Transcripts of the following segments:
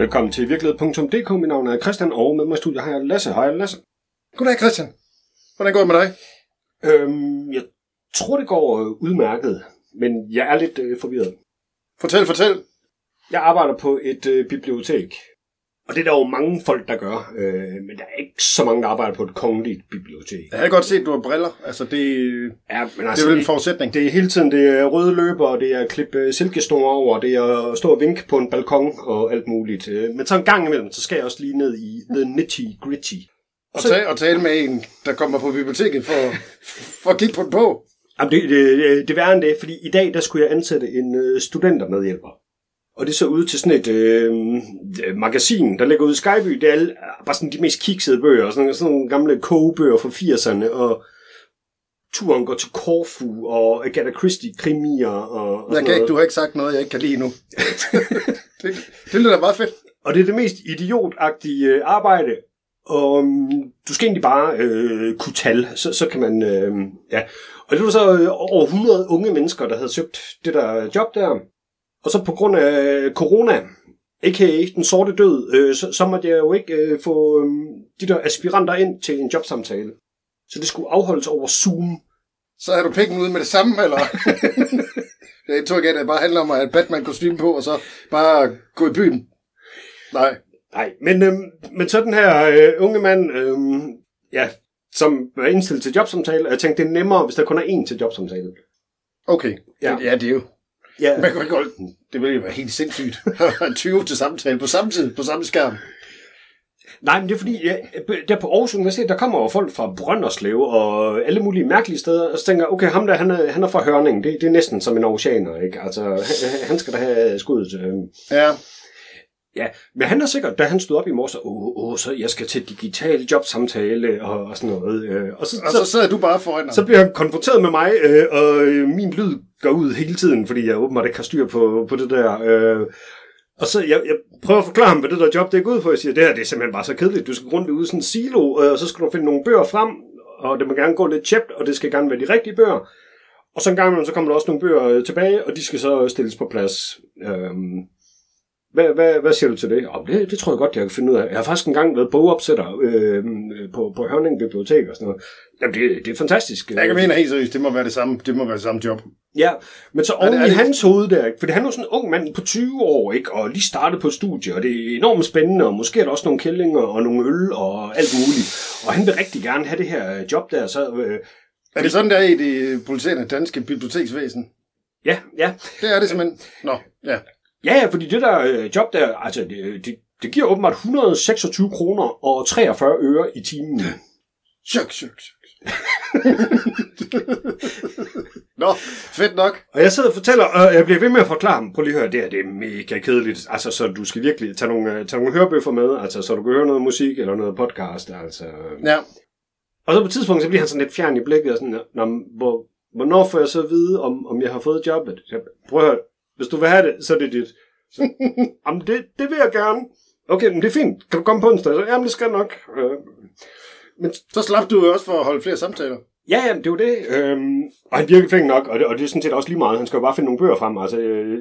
Velkommen til virkelighed.dk. Mit navn er Christian, og med mig i studiet har jeg Lasse. Hej Lasse. Goddag Christian. Hvordan går det med dig? Jeg tror det går udmærket, men jeg er lidt forvirret. Fortæl. Jeg arbejder på et bibliotek, og det er der jo mange folk, der gør, men der er ikke så mange, der arbejder på et kongeligt bibliotek. Jeg har godt set, at du har briller. Altså, det er vel en forudsætning. Det er hele tiden, det er røde løber, det er at klippe silkesnore over, det er at stå og vinke på en balkon og alt muligt. Men så en gang imellem, så skal jeg også lige ned i the nitty-gritty. Og tale med en, der kommer på biblioteket for at kigge på den på. Jamen, det værre end det, fordi i dag, der skulle jeg ansætte en studentermedhjælper. Og det så ud til sådan et magasin, der ligger ude i Skyby. Det er bare sådan de mest kiksede bøger, sådan nogle gamle kogebøger fra 80'erne, og turen går til Corfu, og Agatha Christie-krimier, og sådan noget. Du har ikke sagt noget, jeg ikke kan lide nu. det lyder meget fedt. Og det er det mest idiotagtige arbejde, og du skal egentlig bare kunne tale, så kan man, ja. Og det var så over 100 unge mennesker, der havde søgt det der job der. Og så på grund af corona, a.k.a. den sorte død, så måtte jeg jo ikke få de der aspiranter ind til en jobsamtale. Så det skulle afholdes over Zoom. Så har du penge ud med det samme, eller? Jeg tror ikke, at det bare handler om at have Batman-kostyme på, og så bare gå i byen. Nej, men så den her unge mand, som var indstillet til jobsamtale, og jeg tænkte, det er nemmere, hvis der kun er én til jobsamtale. Okay, ja det er jo. Ja. Man kan ikke holde den. Det ville jo være helt sindssygt. 20 til samtale på samme tid, på samme skærm. Nej, men det er fordi, der på Aarhus Universitet, der kommer jo folk fra Brønderslev og alle mulige mærkelige steder, og så tænker okay, ham der, han er fra Hørning. Det er næsten som en aarhusianer, ikke? Altså, han skal da have skuddet. Ja. Ja, men han er sikkert, da han stod op i morges, så jeg skal til digital jobsamtale og sådan noget. Og så sidder du bare foran ham. Så bliver han konfronteret med mig, og min lyd går ud hele tiden, fordi jeg åbenbart ikke har styr på det der. Og så jeg prøver at forklare ham, hvad det der job det er gået for. Jeg siger, det er simpelthen bare så kedeligt. Du skal rundt ud i sådan en silo, og så skal du finde nogle bøger frem, og det må gerne gå lidt tjept, og det skal gerne være de rigtige bøger. Og så en gang imellem, så kommer der også nogle bøger tilbage, og de skal så stilles på plads. Hvad siger du til det? Det tror jeg godt, jeg kan finde ud af. Jeg har faktisk engang været bogopsætter på Hørning Bibliotek og sådan noget. Jamen, det er fantastisk. Jeg kan mene helt seriøst, det må være det samme job. Ja, men så oven i hans hoved der, for han er jo sådan en ung mand på 20 år, ikke, og lige startet på et studie, og det er enormt spændende, og måske er der også nogle kællinger og nogle øl og alt muligt. Og han vil rigtig gerne have det her job der, så... er det sådan, der er i det pulserende danske biblioteksvæsen? Ja. Det er det simpelthen. Nå, ja. Ja, fordi det der job der, altså det giver åbenbart 126 kroner og 43 øre i timen. Chok. Nå, fedt nok. Og jeg sidder og fortæller, og jeg bliver ved med at forklare ham. Prøv lige at høre, det er mega kedeligt. Altså, så du skal virkelig tage nogle hørebøffer med, altså, så du kan høre noget musik eller noget podcast, altså. Ja. Og så på et tidspunkt, så bliver han sådan lidt fjern i blikket, og sådan, hvornår får jeg så at vide, om jeg har fået jobbet? Prøv at høre. Hvis du vil have det, så er det dit. Jamen, det vil jeg gerne. Okay, men det er fint. Kan du komme på onsdag? Jamen, det skal nok. Men så slap du jo også for at holde flere samtaler. Ja, det var det. Og han virker flink nok, og det er sådan set også lige meget. Han skal jo bare finde nogle bøger frem. Altså,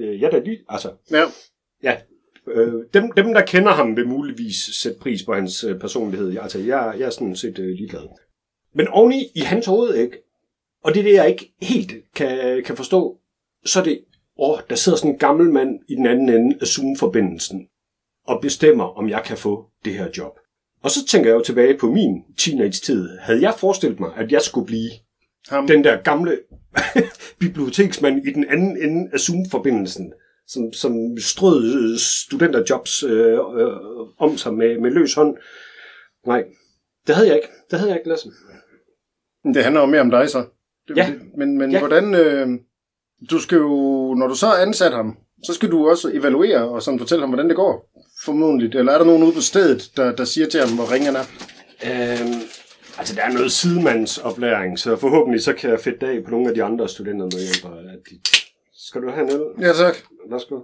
Ja. Dem, der kender ham, vil muligvis sætte pris på hans personlighed. Altså, jeg er sådan set ligeglad. Men oveni i hans hoved, ikke? Og det er det, jeg ikke helt kan forstå, så er det... der sidder sådan en gammel mand i den anden ende af Zoom-forbindelsen og bestemmer, om jeg kan få det her job. Og så tænker jeg jo tilbage på min teenage-tid. Havde jeg forestillet mig, at jeg skulle blive den der gamle biblioteksmand i den anden ende af Zoom-forbindelsen, som strød studenterjobs om sig med løs hånd? Nej, det havde jeg ikke, Lasse. Det handler jo mere om dig så. Men ja. Hvordan... Du skal jo, når du så har ansat ham, så skal du også evaluere og sådan fortælle ham, hvordan det går, formodentligt. Eller er der nogen ude på stedet, der siger til ham, hvor ringen er? Altså, der er noget sidemandsoplæring, så forhåbentlig så kan jeg fedte af på nogle af de andre studenter med hjælper. Skal du have en øl? Ja, tak. Værsgo.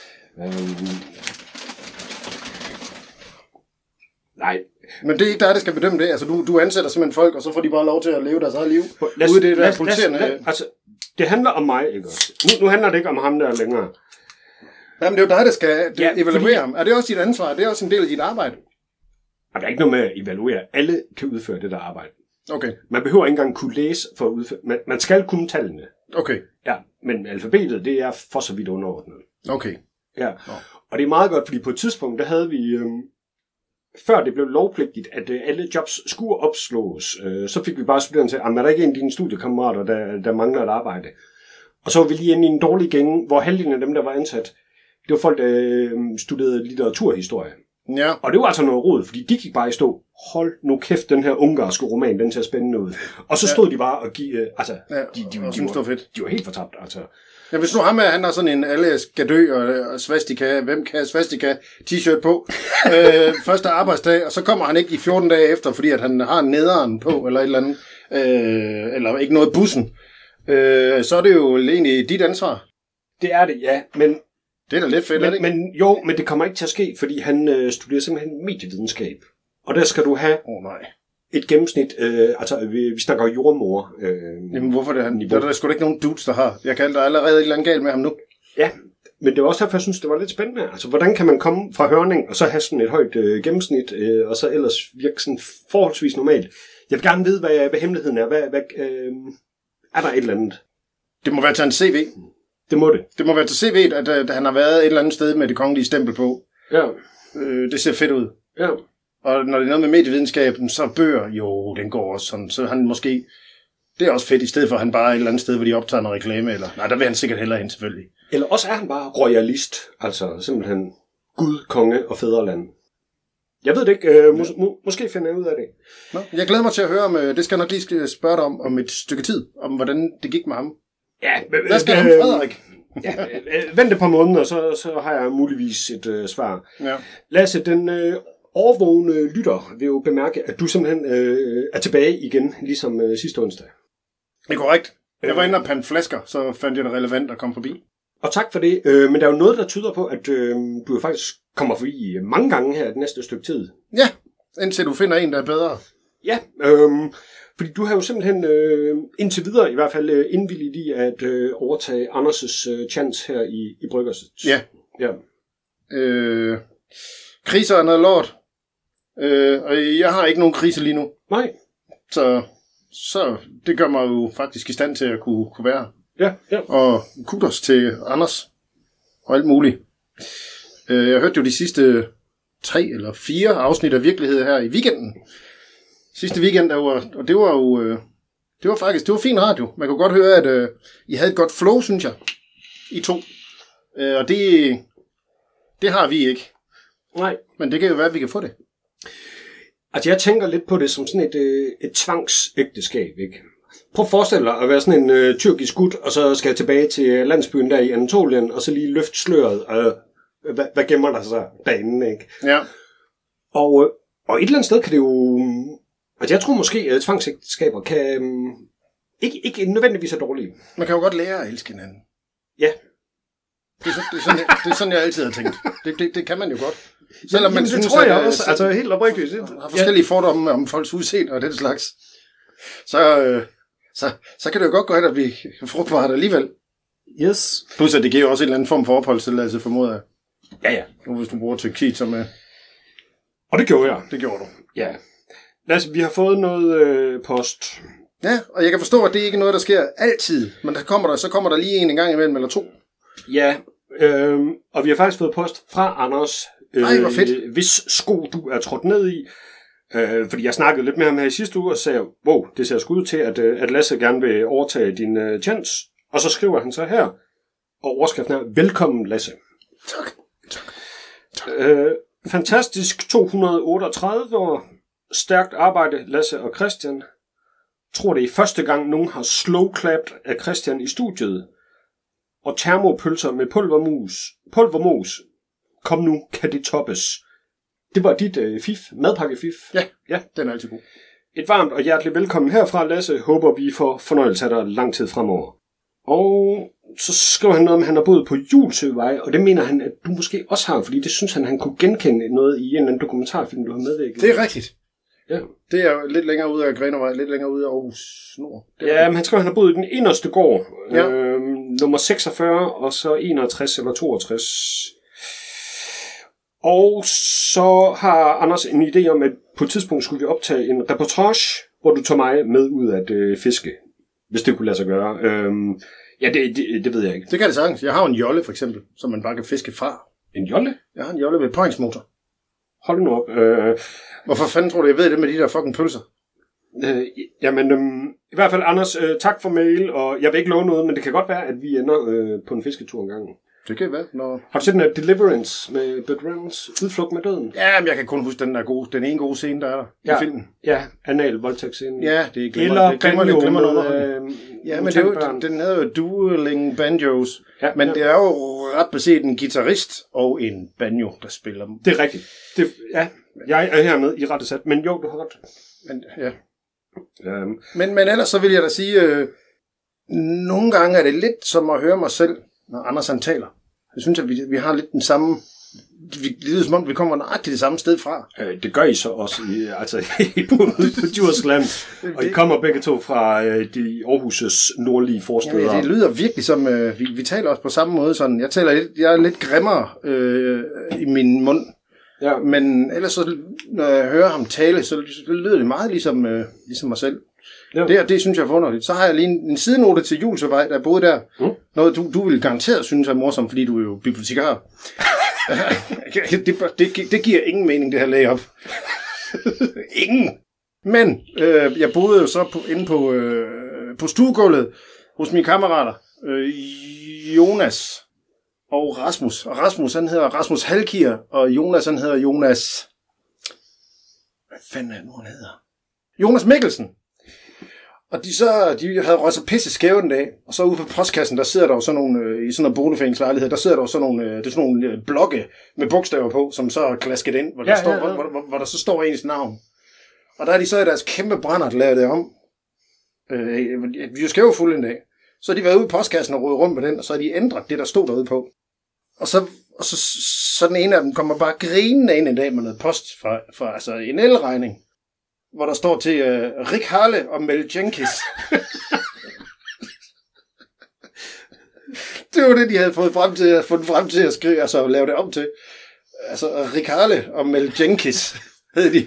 Nej. Men det er ikke dig, der skal bedømme det. Altså, du ansætter simpelthen folk, og så får de bare lov til at leve deres eget liv. Ude i det der pulserende... Altså, det handler om mig, ikke også? Nu handler det ikke om ham der længere. Jamen, det er jo dig, der skal evaluere fordi... ham. Er det også dit ansvar? Er det også en del af dit arbejde? Og der er ikke noget med at evaluere. Alle kan udføre det der arbejde. Okay. Man behøver ikke engang kunne læse for at udføre. Man skal kunne tallene. Okay. Ja, men alfabetet, det er for så vidt underordnet. Okay. Ja, og det er meget godt, fordi på et tidspunkt, der havde vi, før det blev lovpligtigt, at alle jobs skulle opslås, så fik vi bare studerende til, er der ikke en af dine studiekammerater, der mangler et arbejde? Og så var vi lige inde i en dårlig gænge, hvor halvdelen af dem, der var ansat, det var folk, der studerede litteraturhistorie. Ja. Og det var altså noget rod, fordi de gik bare i stå. Hold nu kæft, den her ungarske roman, den ser spændende ud. Og så stod de bare og de var helt fortabt. Altså. Ja, hvis nu ham er, han har sådan en alle skal dø og svastika, hvem kan svastika t-shirt på første arbejdsdag, og så kommer han ikke i 14 dage efter, fordi at han har nederen på, eller et eller andet, eller ikke noget bussen, så er det jo egentlig dit ansvar. Det er det, ja, men det er da lidt fedt, men det kommer ikke til at ske, fordi han studerer simpelthen medievidenskab. Og der skal du have et gennemsnit, vi snakker jordmor. Jamen hvorfor det han? Der er sgu da ikke nogen dudes, der har. Jeg kalder der allerede et eller andet galt med ham nu. Ja, men det var også derfor, jeg synes, det var lidt spændende. Altså, hvordan kan man komme fra Hørning, og så have sådan et højt gennemsnit, og så ellers virke sådan forholdsvis normalt? Jeg vil gerne vide, hvad hemmeligheden er. Er der et eller andet? Det må være til en CV. Det må det. Det må være til CV'et, at han har været et eller andet sted med det kongelige stempel på. Ja. Det ser fedt ud. Ja. Og når det er noget med medievidenskaben, så bøger, jo, den går også sådan. Så han måske, det er også fedt, i stedet for at han bare er et eller andet sted, hvor de optager noget reklame, eller nej, der vil han sikkert hellere hen, selvfølgelig. Eller også er han bare royalist, altså simpelthen Gud, konge og fædreland. Jeg ved det ikke, måske finder jeg ud af det. Nå, jeg glæder mig til at høre om, det skal jeg nok lige spørge dig om et stykke tid, om hvordan det gik med ham. Ja, hvad skal han, Frederik? Vent et par måneder, så har jeg muligvis et svar. Ja. Lasse, den overvågne lytter vil jo bemærke, at du simpelthen er tilbage igen, ligesom sidste onsdag. Det er korrekt. Jeg var inde og pande flasker, så fandt jeg det relevant at komme forbi. Og tak for det. Men der er jo noget, der tyder på, at du faktisk kommer forbi mange gange her det næste stykke tid. Ja, indtil du finder en, der er bedre. Ja, fordi du har jo simpelthen indtil videre i hvert fald indvilligt i at overtage Anders' chance her i Bryggers. Ja. Ja. Kriser er noget lort. Og jeg har ikke nogen krise lige nu. Nej. Så det gør mig jo faktisk i stand til at kunne være. Ja, ja. Og kudos til Anders. Og alt muligt. Jeg hørte jo de sidste 3 eller 4 afsnit af Virkelighed her i weekenden. Sidste weekend, og det var jo... det var fin radio. Man kunne godt høre, at I havde et godt flow, synes jeg. I 2. Og det har vi ikke. Nej. Men det kan jo være, at vi kan få det. Altså, jeg tænker lidt på det som sådan et tvangsægteskab, ikke? Prøv at forestille dig at være sådan en tyrkisk gut, og så skal jeg tilbage til landsbyen der i Anatolien, og så lige løfte sløret, og hvad gemmer der sig derinde, ikke? Ja. Og et eller andet sted kan det jo... Altså, jeg tror måske, at tvangsægteskaber kan ikke nødvendigvis er dårlige. Man kan jo godt lære at elske hinanden. Ja. Det er sådan, jeg altid har tænkt. Det kan man jo godt. Selvom man synes, det tror jeg også, altså helt oprigtigt. Har forskellige fordomme om folks udseende og den slags. Så kan det jo godt gå hen at blive frugtbart alligevel. Yes. Plus at det giver jo også en eller anden form for opholdstilladelse, formoder jeg. Ja. Nu hvis du bruger Tyrkiet som er... Og det gjorde jeg. Det gjorde du. Ja. Altså, vi har fået noget post. Ja, og jeg kan forstå, at det ikke er noget, der sker altid. Men så kommer der lige en gang imellem eller 2. Ja, og vi har faktisk fået post fra Anders. Ej, hvor fedt. Hvis sko du er trådt ned i. Fordi jeg snakkede lidt med ham her i sidste uge og sagde, wow, det ser sgu ud til, at Lasse gerne vil overtage din chance. Og så skriver han så her, og overskriften er, velkommen Lasse. Tak. Fantastisk 238 år. Stærkt arbejde, Lasse og Christian. Tror det er første gang, nogen har slow-clapped af Christian i studiet. Og termopølser med pulvermos. Kom nu, kan det toppes. Det var dit madpakke-fif. Ja, den er altid god. Et varmt og hjerteligt velkommen herfra, Lasse. Håber, vi får fornøjelse af dig lang tid fremover. Og så skriver han noget om, at han har boet på Julsøvej, og det mener han, at du måske også har, fordi det synes han kunne genkende noget i en eller anden dokumentarfilm, du har medvirket. Det er rigtigt. Ja. Det er lidt længere ude af Grenervej, lidt længere ude af Aarhus Nord. Ja, men han skriver, at han har boet i den inderste gård. Ja. Nummer 46, og så 61 eller 62. Og så har Anders en idé om, at på et tidspunkt skulle vi optage en reportage, hvor du tager mig med ud at fiske. Hvis det kunne lade sig gøre. Ja, det ved jeg ikke. Det kan det sagtens. Jeg har en jolle, for eksempel, som man bare kan fiske fra. En jolle? Jeg har en jolle med påhængsmotor. Hold nu op. Hvorfor fanden tror du, jeg ved det med de der fucking pølser? I hvert fald, Anders, tak for mail, og jeg vil ikke love noget, men det kan godt være, at vi ender på en fisketur en gang. Det kan være. Når... Har du set den Deliverance med Burt Reynolds, Udflugt med døden? Ja, men jeg kan kun huske den der gode, den ene gode scene, der er der i filmen. Ja, anal voldtægtsscene. Ja, det er glimmer noget. Ja, men det er jo, den hedder jo Dueling Banjos. Ja, men det er jo ret beset en guitarist og en banjo, der spiller dem. Det er rigtigt. Jeg er hermed i rette sat, men jo, du har ret. Men, ja. Men ellers så vil jeg da sige, nogle gange er det lidt som at høre mig selv, når Anders han taler. Jeg synes, at vi har lidt den samme... Det lyder som om, vi kommer nøjagtigt det samme sted fra. Det gør I så også på Djursland. Og I kommer begge to fra de Aarhus' nordlige forsteder. Ja, det lyder virkelig som... Vi taler også på samme måde. Sådan. Jeg er lidt grimmere i min mund. Ja. Men ellers så, når jeg hører ham tale, så lyder det meget ligesom mig selv. Ja. Det synes jeg er forunderligt. Så har jeg lige en sidenote til Julesvej, der boede der. Noget, du vil garanteret synes er morsomt, fordi du er jo bibliotekar. det giver ingen mening, det her lag op. Ingen. Men jeg boede jo så inde på stuegulvet hos mine kammerater. Jonas og Rasmus. Og Rasmus, han hedder Rasmus Halkier, og Jonas, han hedder Jonas... Hvad fanden er det nu, han hedder? Jonas Mikkelsen. Og de havde røget så pisse skæve den dag, og så ude på postkassen, der sidder der jo sådan nogle, i sådan en boligforeningslejlighed, der sidder der jo sådan nogle, det er sådan nogle blokke med bogstaver på, som så er klasket ind, hvor der så står ens navn. Og der er de så i deres kæmpe brændert lavet det om. Vi er jo skævefulde en dag. Så har de været ude i postkassen og rodet rundt med den, og så har de ændret det, der stod derude på. Og så den ene af dem kommer bare grinende ind en dag med noget post fra altså en elregning, hvor der står til Rick Harle og Mel Jenkins. Det var det, de havde fundet frem til at skrive, altså at lave det om til. Altså Rick Harle og Mel Jenkins hed de.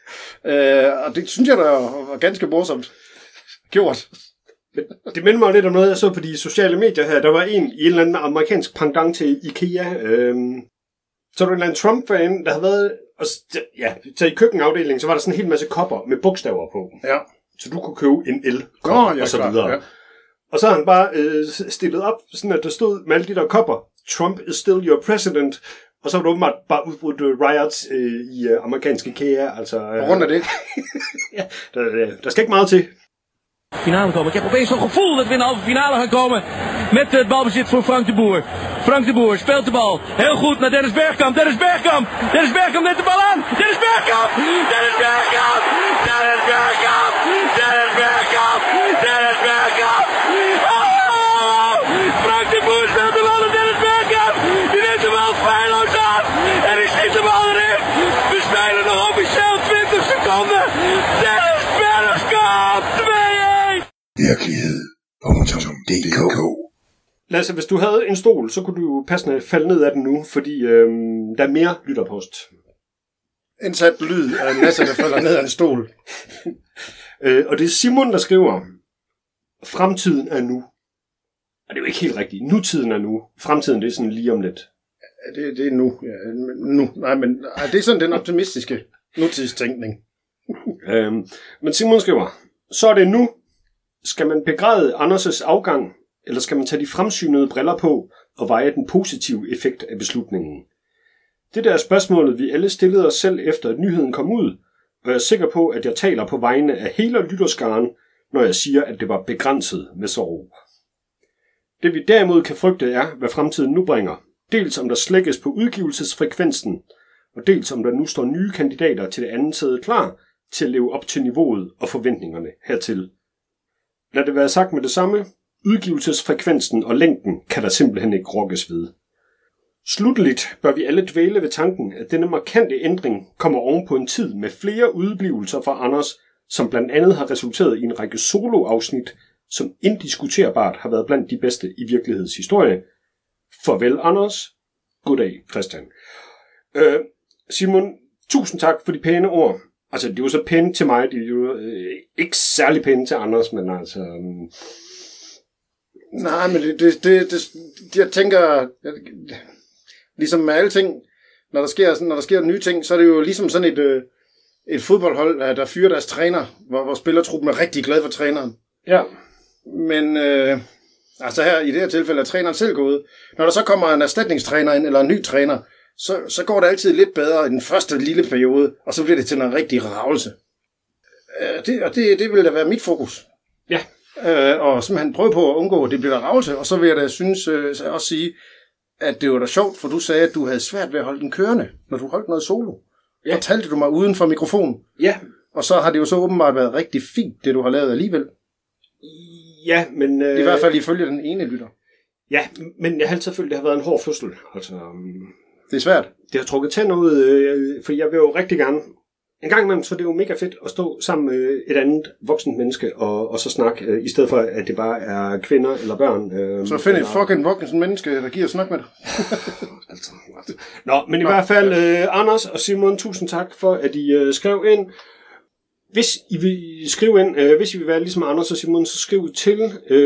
Og det synes jeg, der var ganske morsomt gjort. Det minder mig lidt om noget, jeg så på de sociale medier her. Der var en i en eller anden amerikansk pendant til IKEA. Så var der en eller anden Trump-fan, der havde været... så i køkkenafdelingen, så var der sådan en hel masse kopper med bogstaver på. Ja. Så du kunne købe en L-kop og så videre. Ja. Og så har han bare stillet op, sådan at der stod med alle de der kopper. Trump is still your president. Og så var det åbenbart bare udbrudt riots i amerikanske IKEA. Altså, rundt af det. Ja, der skal ikke meget til. Finale komen. Ik heb opeens zo'n gevoel dat we in de halve finale gaan komen met het balbezit voor Frank de Boer. Frank de Boer speelt de bal heel goed naar Dennis Bergkamp. Dennis Bergkamp neemt de bal aan. Dennis Bergkamp! Dennis Bergkamp! Dennis Bergkamp! Dennis Bergkamp! Dennis Bergkamp! Oh! Frank de Boer speelt de bal naar Dennis Bergkamp. Die neemt de bal feilloos aan. En die schiet de bal erin. We spelen nog officieel 20 seconden. Dennis Bergkamp! 2-1! Virkelighed.dk. Lasse, hvis du havde en stol, så kunne du passende falde ned af den nu, fordi der er mere lytterpost. Indsat lyd af en masse, der falder ned af en stol. Og det er Simon, der skriver, fremtiden er nu. Og det er jo ikke helt rigtigt. Nutiden er nu. Fremtiden, det er sådan lige om lidt. Det er nu. Ja, nu. Nej, men det er sådan den optimistiske nutidstænkning. Men Simon skriver, så er det nu. Skal man begræde Anders' afgang, eller skal man tage de fremsynede briller på og veje den positive effekt af beslutningen? Det er spørgsmålet, vi alle stillede os selv efter, at nyheden kom ud, og jeg er sikker på, at jeg taler på vegne af hele lytterskaren, når jeg siger, at det var begrænset med sorg. Det vi derimod kan frygte er, hvad fremtiden nu bringer. Dels om der slækkes på udgivelsesfrekvensen, og dels om der nu står nye kandidater til det andet sæde klar til at leve op til niveauet og forventningerne hertil. Lad det være sagt med det samme. Udgivelsesfrekvensen og længden kan der simpelthen ikke rokkes ved. Slutteligt bør vi alle dvæle ved tanken, at denne markante ændring kommer oven på en tid med flere udeblivelser fra Anders, som blandt andet har resulteret i en række soloafsnit, som indiskuterbart har været blandt de bedste i virkelighedens historie. Farvel, Anders. Goddag, Christian. Simon, tusind tak for de pæne ord. Altså, det er jo så pæne til mig, det er jo ikke særlig pæne til Anders, men altså... Nej, men jeg tænker, ligesom med alle ting, når der sker nye ting, så er det jo ligesom sådan et fodboldhold, der fyrer deres træner, hvor spillertruppen er rigtig glad for træneren. Ja. Men altså her i det her tilfælde er træneren selv gået. Når der så kommer en erstatningstræner ind, eller en ny træner, så går det altid lidt bedre i den første lille periode, og så bliver det til en rigtig ravelse. Det vil da være mit fokus. Ja. Og simpelthen prøve på at undgå, at det bliver der ravelse, og så vil jeg da synes også sige, at det var da sjovt, for du sagde, at du havde svært ved at holde den kørende, når du holdt noget solo. Ja. Og talte du mig uden for mikrofonen. Ja. Og så har det jo så åbenbart været rigtig fint, det du har lavet alligevel. Ja, men... I hvert fald ifølge den ene lytter. Ja, men jeg har altid følt, det har været en hård fødsel. Altså, det er svært. Det har trukket tænder ud, for jeg vil jo rigtig gerne... En gang imellem, så det er jo mega fedt at stå sammen med et andet voksent menneske, og så snakke, i stedet for, at det bare er kvinder eller børn. Så find et fucking voksen menneske, der giver snak med dig. Altså. Nå, men i hvert fald, Anders og Simon, tusind tak for, at I skrev ind. Hvis I vil skrive ind, hvis I vil være ligesom Anders og Simon, så skriv til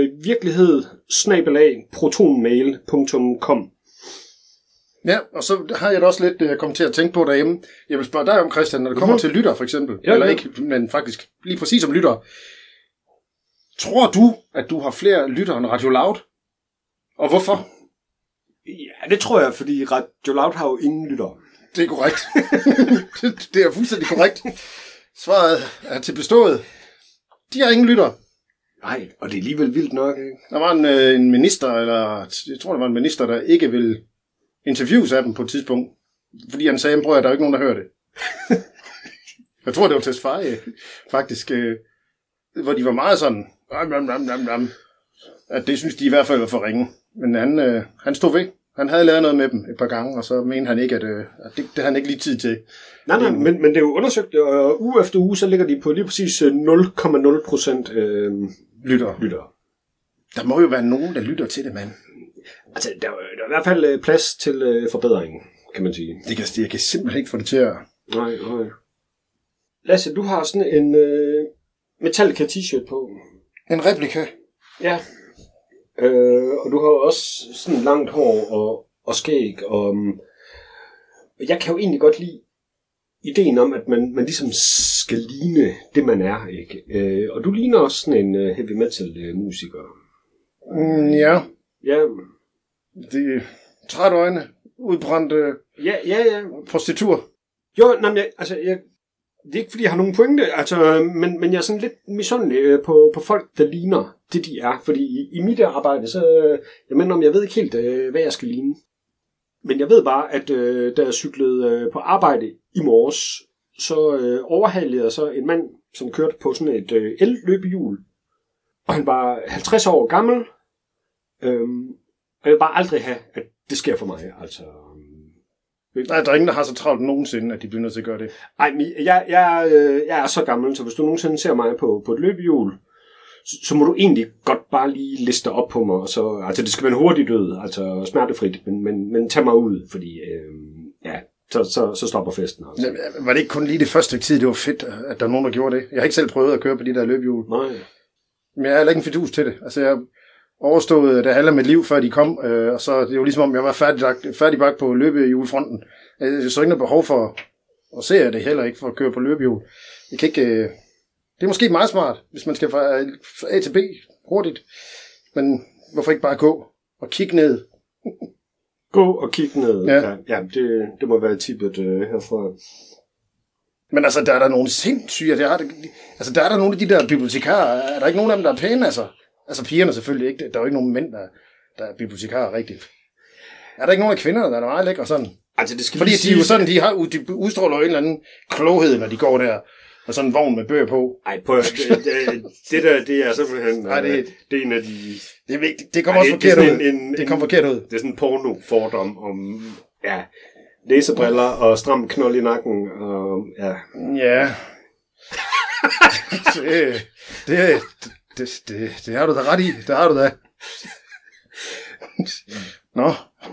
virkelighed@protonmail.com. Ja, og så har jeg da også lidt kommet til at tænke på derhjemme. Jeg vil spørge dig om, Christian, når det kommer til lytter for eksempel, eller ikke, men faktisk lige præcis om lytter. Tror du, at du har flere lytter end Radio Loud? Og hvorfor? Ja, det tror jeg, fordi Radio Loud har jo ingen lytter. Det er korrekt. det er fuldstændig korrekt. Svaret er til bestået. De har ingen lytter. Nej, og det er alligevel vildt nok, ikke? Der var en minister, eller jeg tror, der var en minister, der ikke ville interviews af dem på et tidspunkt, fordi han sagde, prøv at der er ikke nogen, der hører det. Jeg tror, det var Tesfaye, faktisk, hvor de var meget sådan, at det synes de i hvert fald var for ringe. Men han stod ved. Han havde lavet noget med dem et par gange, og så mente han ikke, at det havde han ikke lige tid til. Nej, men det er jo undersøgt, og uge efter uge, så ligger de på lige præcis 0,0% lytter. Der må jo være nogen, der lytter til det, mand. Altså, der er i hvert fald plads til forbedring, kan man sige. Jeg kan simpelthen ikke få det til at... Nej. Lasse, du har sådan en Metallica t-shirt på. En replika? Ja. Og du har også sådan langt hår og skæg, og jeg kan jo egentlig godt lide ideen om, at man ligesom skal ligne det, man er, ikke? Og du ligner også sådan en heavy metal musiker. Ja. Ja. Det er trætte øjne, udbrændte prostituer. Jo, det er ikke fordi jeg har nogen pointe, altså, men jeg er sådan lidt misundelig på folk, der ligner det, de er. Fordi i mit arbejde, så jeg ved ikke helt, hvad jeg skal ligne. Men jeg ved bare, at da jeg cyklede på arbejde i morges, så overhalede jeg så en mand, som kørte på sådan et el-løbehjul. Og han var 50 år gammel. Og jeg vil bare aldrig have, at det sker for mig. Altså, nej, der er ingen, der har så travlt nogensinde, at de bliver nødt til at gøre det. Nej, men jeg er så gammel, så hvis du nogensinde ser mig på et løbehjul, så må du egentlig godt bare lige liste op på mig. Og så, altså, det skal være en hurtig død, altså smertefrit, men tag mig ud, fordi så stopper festen. Altså. Var det ikke kun lige det første tid, det var fedt, at der var nogen, der gjorde det? Jeg har ikke selv prøvet at køre på de der løbehjul. Nej. Men jeg har heller ikke en fidus til det. Altså, jeg overstået det halve af mit liv, før de kom, og så det var ligesom om, jeg var færdigbagt på løbehjulfronten. Jeg så ikke noget behov for at se det heller ikke, for at køre på løbehjul. Jeg kan ikke... Det er måske meget smart, hvis man skal fra A til B hurtigt. Men hvorfor ikke bare gå og kigge ned? Gå og kigge ned. Ja, det må være tippet herfra. Men altså, der er der nogle sindssyge... der er der nogle af de der bibliotekarer. Er der ikke nogen af dem, der er pæne, altså? Altså pigerne selvfølgelig ikke. Der er jo ikke nogen mænd, der er bibliotekarer rigtigt. Er der ikke nogen af kvinderne, der er meget lækre sådan? Altså, det skal fordi de er jo sådan, de udstråler jo en eller anden kloghed, når de går der Og sådan en vogn med bøger på. Ej, det er simpelthen... Nej, det er en af de... Det kommer også forkert ud. Det kommer forkert ud. Det er sådan en porno-fordom om... Ja, læsebriller og stram knold i nakken og... Ja. Ja. Det har du da ret i. Det har du da. Nå.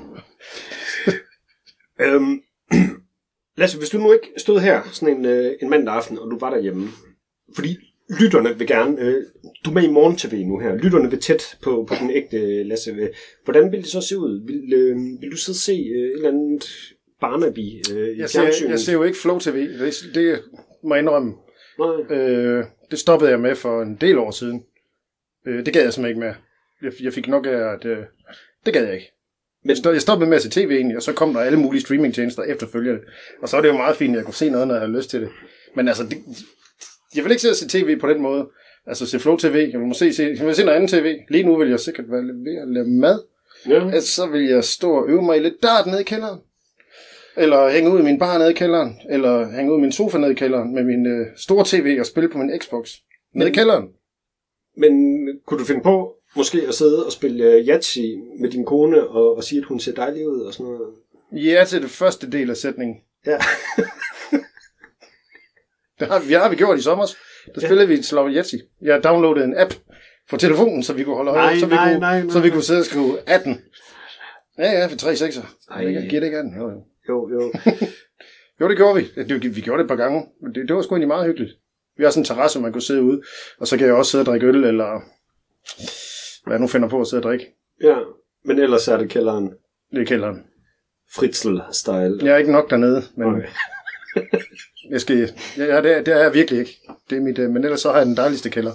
Lasse, hvis du nu ikke stod her sådan en mandag aften, og du var derhjemme, fordi lytterne vil gerne... du er med i Morgen TV nu her. Lytterne vil tæt på den ægte Lasse. Hvordan vil det så se ud? Vil du sidde og se et eller andet Barnaby i fjernsynet? Jeg ser jo ikke Flow TV. Det må jeg indrømme. Det stoppede jeg med for en del år siden. Det gad jeg simpelthen ikke med. Jeg fik nok af, at det gad jeg ikke. Men jeg stoppede med at se tv egentlig, og så kom der alle mulige streamingtjenester efterfølgende. Og så er det jo meget fint, at jeg kunne se noget, når jeg havde lyst til det. Men altså, jeg vil ikke sidde og se tv på den måde. Altså se Flow TV, jeg vil se noget andet tv. Lige nu vil jeg sikkert være ved at lave mad. Ja. Altså, så vil jeg stå og øve mig i lidt dart nede i kælderen. Eller hænge ud i min bar nede i kælderen. Eller hænge ud i min sofa nede i kælderen med min store tv og spille på min Xbox nede i kælderen. Men kunne du finde på måske at sidde og spille Yahtzee med din kone og sige, at hun ser dejlig ud og sådan noget? Ja, til det første del af sætningen. Ja. Det har vi gjort i sommer. Der spillede vi et slag Yahtzee. Jeg downloadede en app på telefonen, så vi kunne holde øje, så vi kunne sidde og skrive 18. Ja, for 3 sekser. Jeg giver det ikke an. Jo. Jo, det gjorde vi. Vi gjorde det et par gange. Det var sgu egentlig meget hyggeligt. Vi har sådan en terrasse, man kunne sidde ude, og så kan jeg også sidde og drikke øl, eller hvad jeg nu finder på at sidde og drikke. Ja, men ellers er det kælderen. Det er kælderen. Fritzl-style. Jeg er ikke nok dernede, men okay. Det er jeg virkelig ikke. Det er mit, men ellers så har jeg den dejligste kælder.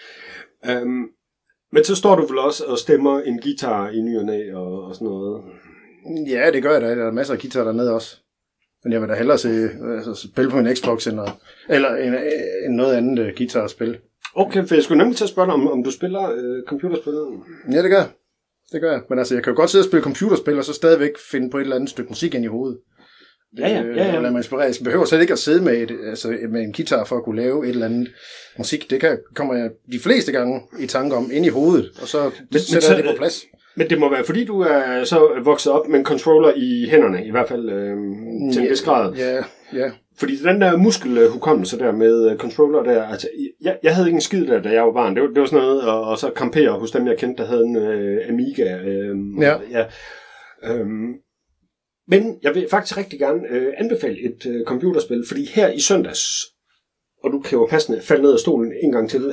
Men så står du vel også og stemmer en guitar i ny og næ og sådan noget? Ja, det gør jeg da. Der er masser af guitar dernede også. Men jeg vil da hellere spille på min Xbox end noget andet guitarspil. Okay, for jeg skulle nemlig til at spørge dig, om du spiller computerspil. Ja, det gør jeg. Men altså, jeg kan jo godt sidde og spille computerspil, og så stadigvæk finde på et eller andet stykke musik ind i hovedet. Ja. Lad mig inspirere. Jeg behøver slet ikke at sidde med en guitar for at kunne lave et eller andet musik. Det kommer jeg de fleste gange i tanke om ind i hovedet, og så sætter jeg det på plads. Men det må være, fordi du er så vokset op med en controller i hænderne, i hvert fald til en vis grad. Ja. Fordi den der muskelhukommelse der med controller der, altså, jeg havde ikke en skid der, da jeg var barn. Det var sådan noget, og så campere hos dem, jeg kendte, der havde en Amiga. Men jeg vil faktisk rigtig gerne anbefale et computerspil, fordi her i søndags, og du kan jo passende falde ned af stolen en gang til,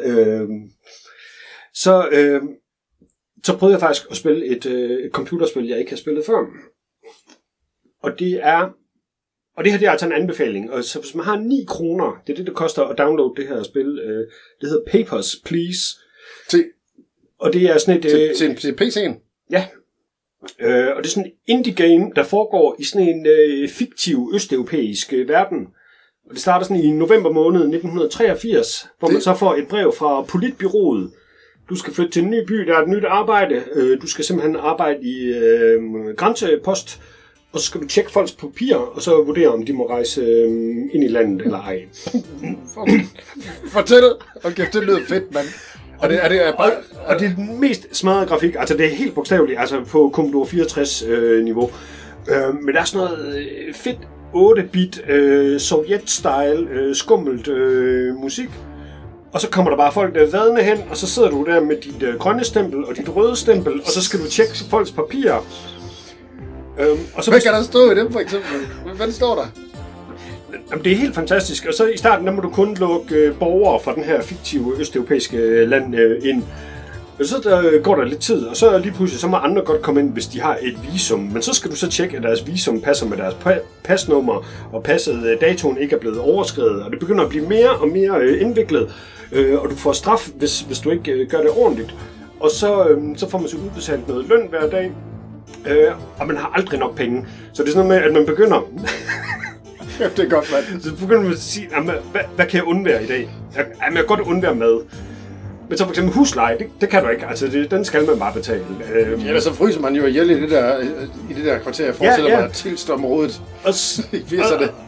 så prøvede jeg faktisk at spille et computerspil, jeg ikke har spillet før. Og det her det er altså en anbefaling. Og så hvis man har 9 kroner, det er det koster at downloade det her spil. Det hedder Papers, Please. Og det er sådan et... Til PC'en? Ja. Og det er sådan en indie game, der foregår i sådan en fiktiv østeuropæisk verden. Og det starter sådan i november måned 1983, hvor man så får et brev fra Politbureauet. Du skal flytte til en ny by, der er et nyt arbejde. Du skal simpelthen arbejde i grænsepost, og så skal du tjekke folks papirer, og så vurdere, om de må rejse ind i landet eller ej. Fortæl! Okay, det lyder fedt, mand. Og det er den mest smadrede grafik, altså det er helt bogstaveligt, altså på Commodore 64 niveau. Men der er sådan noget fedt 8-bit Sovjet-style skummelt musik. Og så kommer der bare folk der vadende hen, og så sidder du der med dit grønne stempel og dit røde stempel, og så skal du tjekke folks papirer. Og så hvad kan der stå i dem for eksempel? Hvad står der? Jamen, det er helt fantastisk, og så i starten der må du kun lukke borgere fra den her fiktive østeuropæiske land ind. Og så går der lidt tid, og så lige pludselig så må andre godt komme ind, hvis de har et visum. Men så skal du så tjekke, at deres visum passer med deres pasnummer, og passet datoen ikke er blevet overskredet. Og det begynder at blive mere og mere indviklet, og du får straf, hvis du ikke gør det ordentligt. Og så får man så udbetalt noget løn hver dag, og man har aldrig nok penge. Så det er sådan noget med, at man begynder... Ja, det er godt, mand. Så begynder man at sige, hvad kan jeg undvære i dag? Jeg kan godt undvære mad. Men så for eksempel husleje, det kan du ikke. Altså, den skal man bare betale. Ja, så fryser man jo ihjel i det der kvarter. Jeg forestiller mig, at tilstområdet i 80'erne.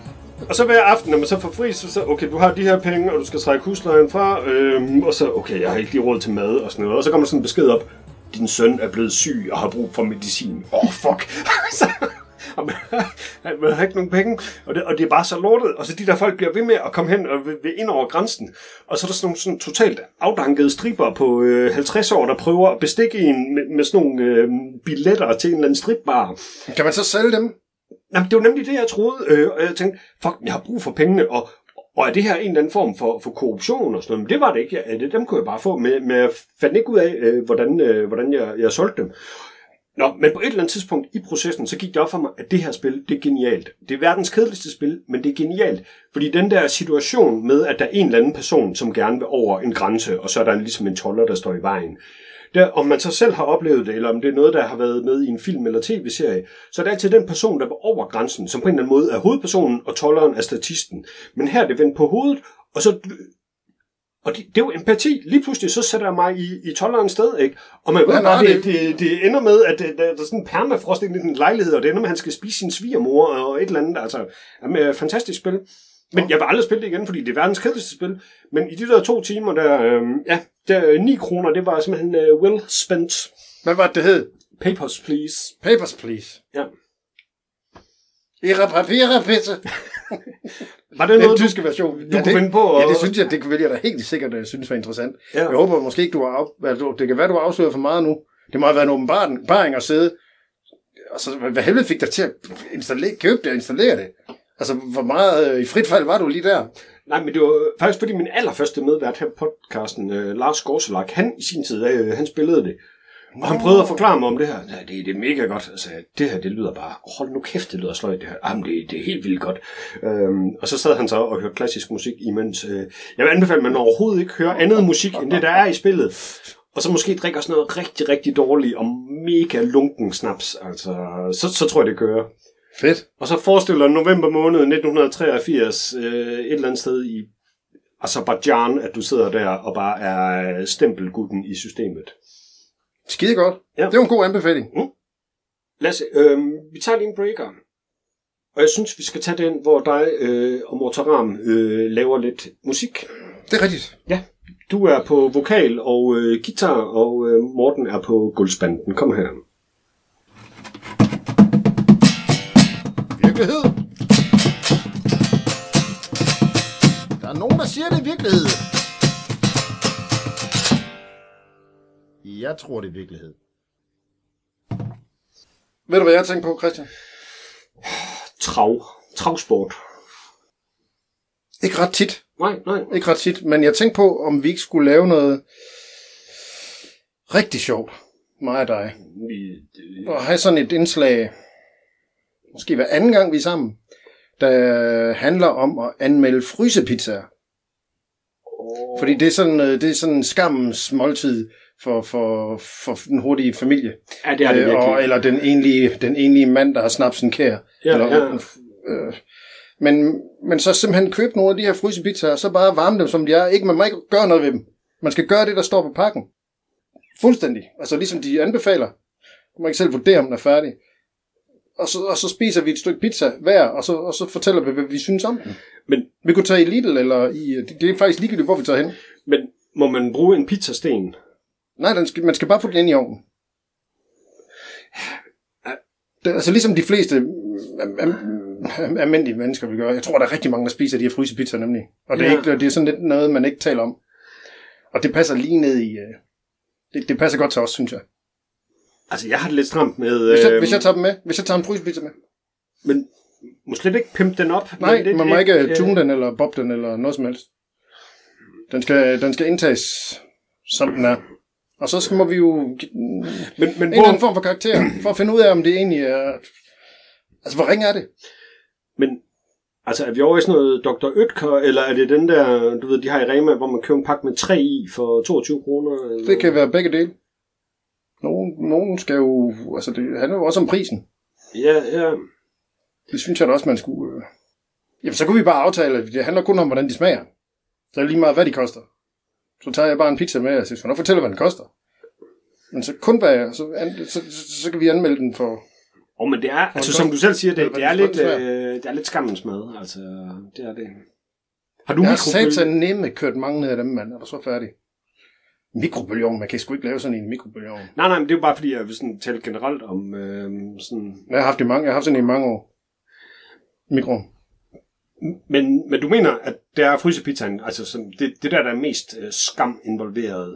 Og så hver aften, når man så får fri, så okay, du har de her penge, og du skal trække huslejen fra, og så, okay, jeg har ikke lige råd til mad og sådan noget. Og så kommer sådan en besked op, din søn er blevet syg og har brug for medicin. Fuck! Han har ikke nogen penge, og det er bare så lortet. Og så de der folk bliver ved med at komme hen og vil ind over grænsen. Og så er der sådan nogle sådan totalt afdankede stripper på 50 år, der prøver at bestikke en med sådan nogle billetter til en eller anden stripbar. Kan man så sælge dem? Jamen, det var nemlig det, jeg troede. Og jeg tænkte, fuck, jeg har brug for pengene, og er det her en eller anden form for korruption og sådan noget? Men det var det ikke. Dem kunne jeg bare få, men jeg fandt ikke ud af, hvordan jeg solgte dem. Nå, men på et eller andet tidspunkt i processen, så gik det op for mig, at det her spil, det er genialt. Det er verdens kedeligste spil, men det er genialt. Fordi den der situation med, at der er en eller anden person, som gerne vil over en grænse, og så er der ligesom en toller, der står i vejen. Der, om man så selv har oplevet det, eller om det er noget, der har været med i en film eller tv-serie, så er det altid den person, der var over grænsen, som på en eller anden måde er hovedpersonen, og tolleren er statisten. Men her er det vendt på hovedet, og det er jo empati. Lige pludselig så sætter jeg mig i tollerens sted, ikke? Og man ved bare, det ender med, at der er sådan en permafrost i en lejlighed, og det ender med, at han skal spise sin svigermor og et eller andet. Altså, fantastisk spil. Men jeg vil aldrig spille det igen, fordi det er verdens kedeligste spil. Men i de der 2 timer, der 9 kroner, det var simpelthen well spent. Hvad var det hed? Papers, please. Papers, please. Ja. Ihre papirer, pisse. Var det noget, den tyske version? Du kunne finde på? Ja, det synes jeg, det vil jeg da helt sikkert synes var interessant. Ja. Jeg håber måske ikke, det kan være, du har afsløret for meget nu. Det må have været en åbenbaring at sidde. Og så, hvad helvede fik dig til at købe det og installere det? Altså, hvor meget i frit fald var du lige der? Nej, men det var faktisk fordi min allerførste medvært her på podcasten, Lars Gorselak, han i sin tid, han spillede det. Og han prøvede at forklare mig om det her. Ja, det er mega godt. Altså, det her, det lyder bare, hold nu kæft, det lyder sløjt det her. Jamen, det er helt vildt godt. Og så sad han så og hørte klassisk musik imens. Jeg vil anbefale, at man overhovedet ikke hører andet musik, end det, der er i spillet. Og så måske drikker sådan noget rigtig, rigtig dårligt og mega lunken snaps. Altså, så tror jeg, det kører. Fedt. Og så forestiller november måned 1983 et eller andet sted i Azerbaijan, at du sidder der og bare er stempelgutten i systemet. Skide godt. Ja. Det er en god anbefaling. Lad os, vi tager lige en breaker. Og jeg synes, vi skal tage den, hvor dig og Mortaram laver lidt musik. Det er rigtigt. Ja. Du er på vokal og guitar, og Morten er på gulvspanden. Kom her. Virkelighed. Der er nogen, der siger, det er virkelighed. Jeg tror, det er virkelighed. Ved du, hvad jeg tænker på, Christian? Travsport. Ikke ret tit. Nej. Ikke ret tit, men jeg tænkte på, om vi ikke skulle lave noget rigtig sjovt, mig og dig. Og have sådan et indslag, måske hver anden gang vi er sammen, der handler om at anmelde frysepizzaer. Fordi det er sådan en skammens måltid for den hurtige familie. Ja, det er det virkelig. Eller den enlige mand, der har snapsen kær. Ja. Men så simpelthen købe nogle af de her frysepizzaer, og så bare varme dem, som de er. Man må ikke gøre noget ved dem. Man skal gøre det, der står på pakken. Fuldstændig. Altså ligesom de anbefaler. Du må ikke selv vurdere, om den er færdig. Og så spiser vi et stykke pizza hver, og så fortæller vi, hvad vi synes om den. Men vi kunne tage i Lidl, eller det er faktisk ligegyldigt, hvor vi tager hen. Men må man bruge en pizzasten? Nej, man skal bare putte den ind i ovnen. Det er altså ligesom de fleste almindelige mennesker vil gøre. Jeg tror, der er rigtig mange, der spiser de her frysepizzaer nemlig. Og det er sådan lidt noget, man ikke taler om. Og det passer lige ned i... Det passer godt til os, synes jeg. Altså, jeg har det lidt stramt med... Hvis jeg tager dem med. Hvis jeg tager en frysepizza med. Men må slet ikke pimpe den op? Nej, man må ikke tune den, eller bob den, eller noget som helst. Den skal indtages, som den er. Og så må vi jo en eller anden form for karakter, for at finde ud af, om det egentlig er... Altså, hvor ringe er det? Men, altså, er vi over i sådan noget Dr. Oetker, eller er det den der, du ved, de har i Rema, hvor man køber en pakke med 3 i for 22 kroner? Eller? Det kan være begge dele. Nogen skal jo... Altså, det handler jo også om prisen. Ja. Det synes jeg da også, man skulle... Jamen, så kunne vi bare aftale, at det handler kun om, hvordan de smager. Så er det lige meget, hvad de koster. Så tager jeg bare en pizza med, og siger, så fortæller, hvad den koster. Men så kun hvad... Så kan vi anmelde den for Men det er, altså som du selv siger, det er lidt skammens mad. Altså, det er det. Har du jeg har satan nemme kørt mange af dem, mand. Er du så færdig? Mikrobølgeovn, man kan sgu ikke lave sådan en mikrobølgeovn. Nej, men det er jo bare fordi, jeg vil sådan tale generelt om sådan... Jeg har haft sådan en i mange år. Mikroovn. Men du mener, at det er frysepizzaen, altså sådan, det der er mest skam involveret?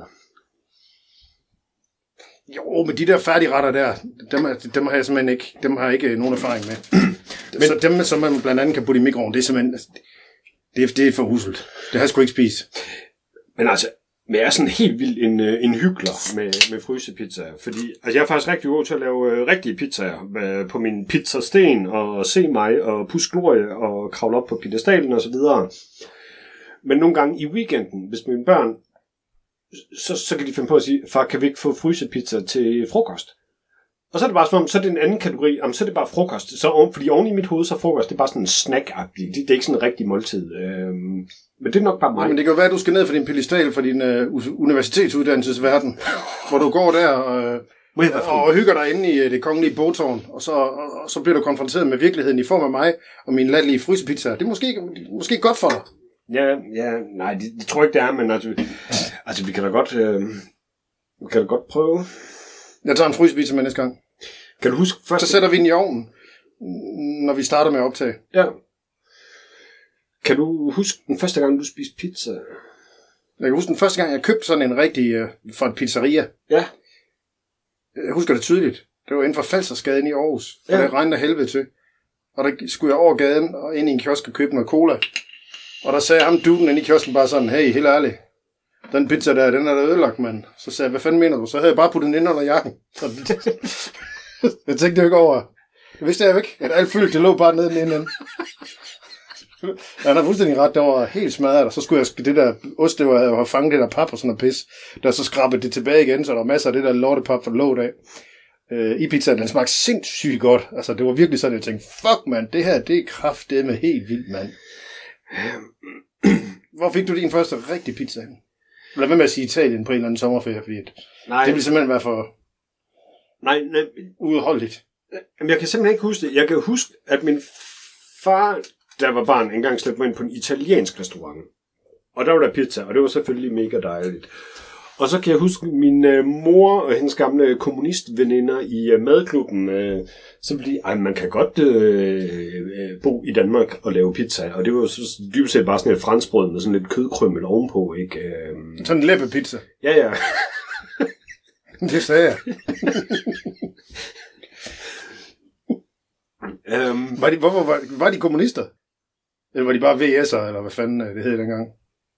Jo, men de der færdigretter der, dem har jeg simpelthen ikke, dem har jeg ikke nogen erfaring med. Men, så dem, som man blandt andet kan putte i mikroovn, det er simpelthen, det er for huselt. Det har jeg sgu ikke spise. Men altså, jeg er sådan helt vildt en hyggelig med frysepizza, fordi altså jeg er faktisk rigtig god til at lave rigtige pizzaer på min pizzasten, og se mig, og pusse glorie, og kravle op på piedestalen og så videre. Men nogle gange i weekenden, hvis mine børn, så kan de finde på at sige, far, kan vi ikke få frysepizza til frokost? Og så er det bare sådan om, så er det en anden kategori, så er det bare frokost. Fordi oven i mit hoved, så frokost, det er bare sådan en snack-agtigt. Det er ikke sådan en rigtig måltid. Men det er nok bare mig. Men det kan jo være, at du skal ned for din pedestal for din universitetsuddannelsesverden, hvor du går der og hygger dig inde i det kongelige bogtårn, og så bliver du konfronteret med virkeligheden i form af mig og min latterlige frysepizza. Det er måske godt for dig. Ja, nej, det tror jeg ikke, det er, men altså vi kan da godt prøve. Jeg tager en frysepizza med næste gang. Kan du huske først? Så sætter vi den i ovnen, når vi starter med at optage. Ja. Kan du huske den første gang, du spiste pizza? Jeg kan huske den første gang, jeg købte sådan en rigtig fra et pizzeria. Ja. Jeg husker det tydeligt. Det var inden for Falsersgaden i Aarhus. Og det regnede af helvede til. Og der skulle jeg over gaden og ind i en kiosk og købe noget cola. Og der sagde ham duden inde i kiosken bare sådan, hey, helt ærligt. Den pizza der, den er der ødelagt, mand. Så sagde jeg, hvad fanden mener du? Så havde jeg bare puttet den ind under jakken. Jeg tænkte jo ikke over. Jeg vidste jeg ikke, at alt fyldt, det lå bare nede den ende. Ja, han har fuldstændig ret, det var helt smadret. Og så skulle jeg det der ost, det var jeg have fanget det der pap og sådan noget pis. Der så skrabede det tilbage igen, så der var masser af det der lortepap for låget af. I pizzaen, den smagte sindssygt godt. Altså, det var virkelig sådan, jeg tænkte, fuck mand, det her, det er kraftedeme helt vildt, mand. Hvor fik du din første rigtig pizza? Lad være med at sige Italien på en eller anden sommerferie, fordi det ville simpelthen være for udholdeligt. Jamen, jeg kan simpelthen ikke huske det. Jeg kan huske, at min far, der var barn, engang slæbte mig ind på en italiensk restaurant. Og der var der pizza, og det var selvfølgelig mega dejligt. Og så kan jeg huske min mor og hendes gamle kommunistveninder i madklubben, så blev man kan godt bo i Danmark og lave pizza. Og det var så dybest set bare sådan et franskbrød med sådan lidt kødkrømmel ovenpå, ikke? Sådan en læbepizza. Ja. Det sagde jeg. Var de kommunister? Eller var de bare VS'er, eller hvad fanden det hed dengang?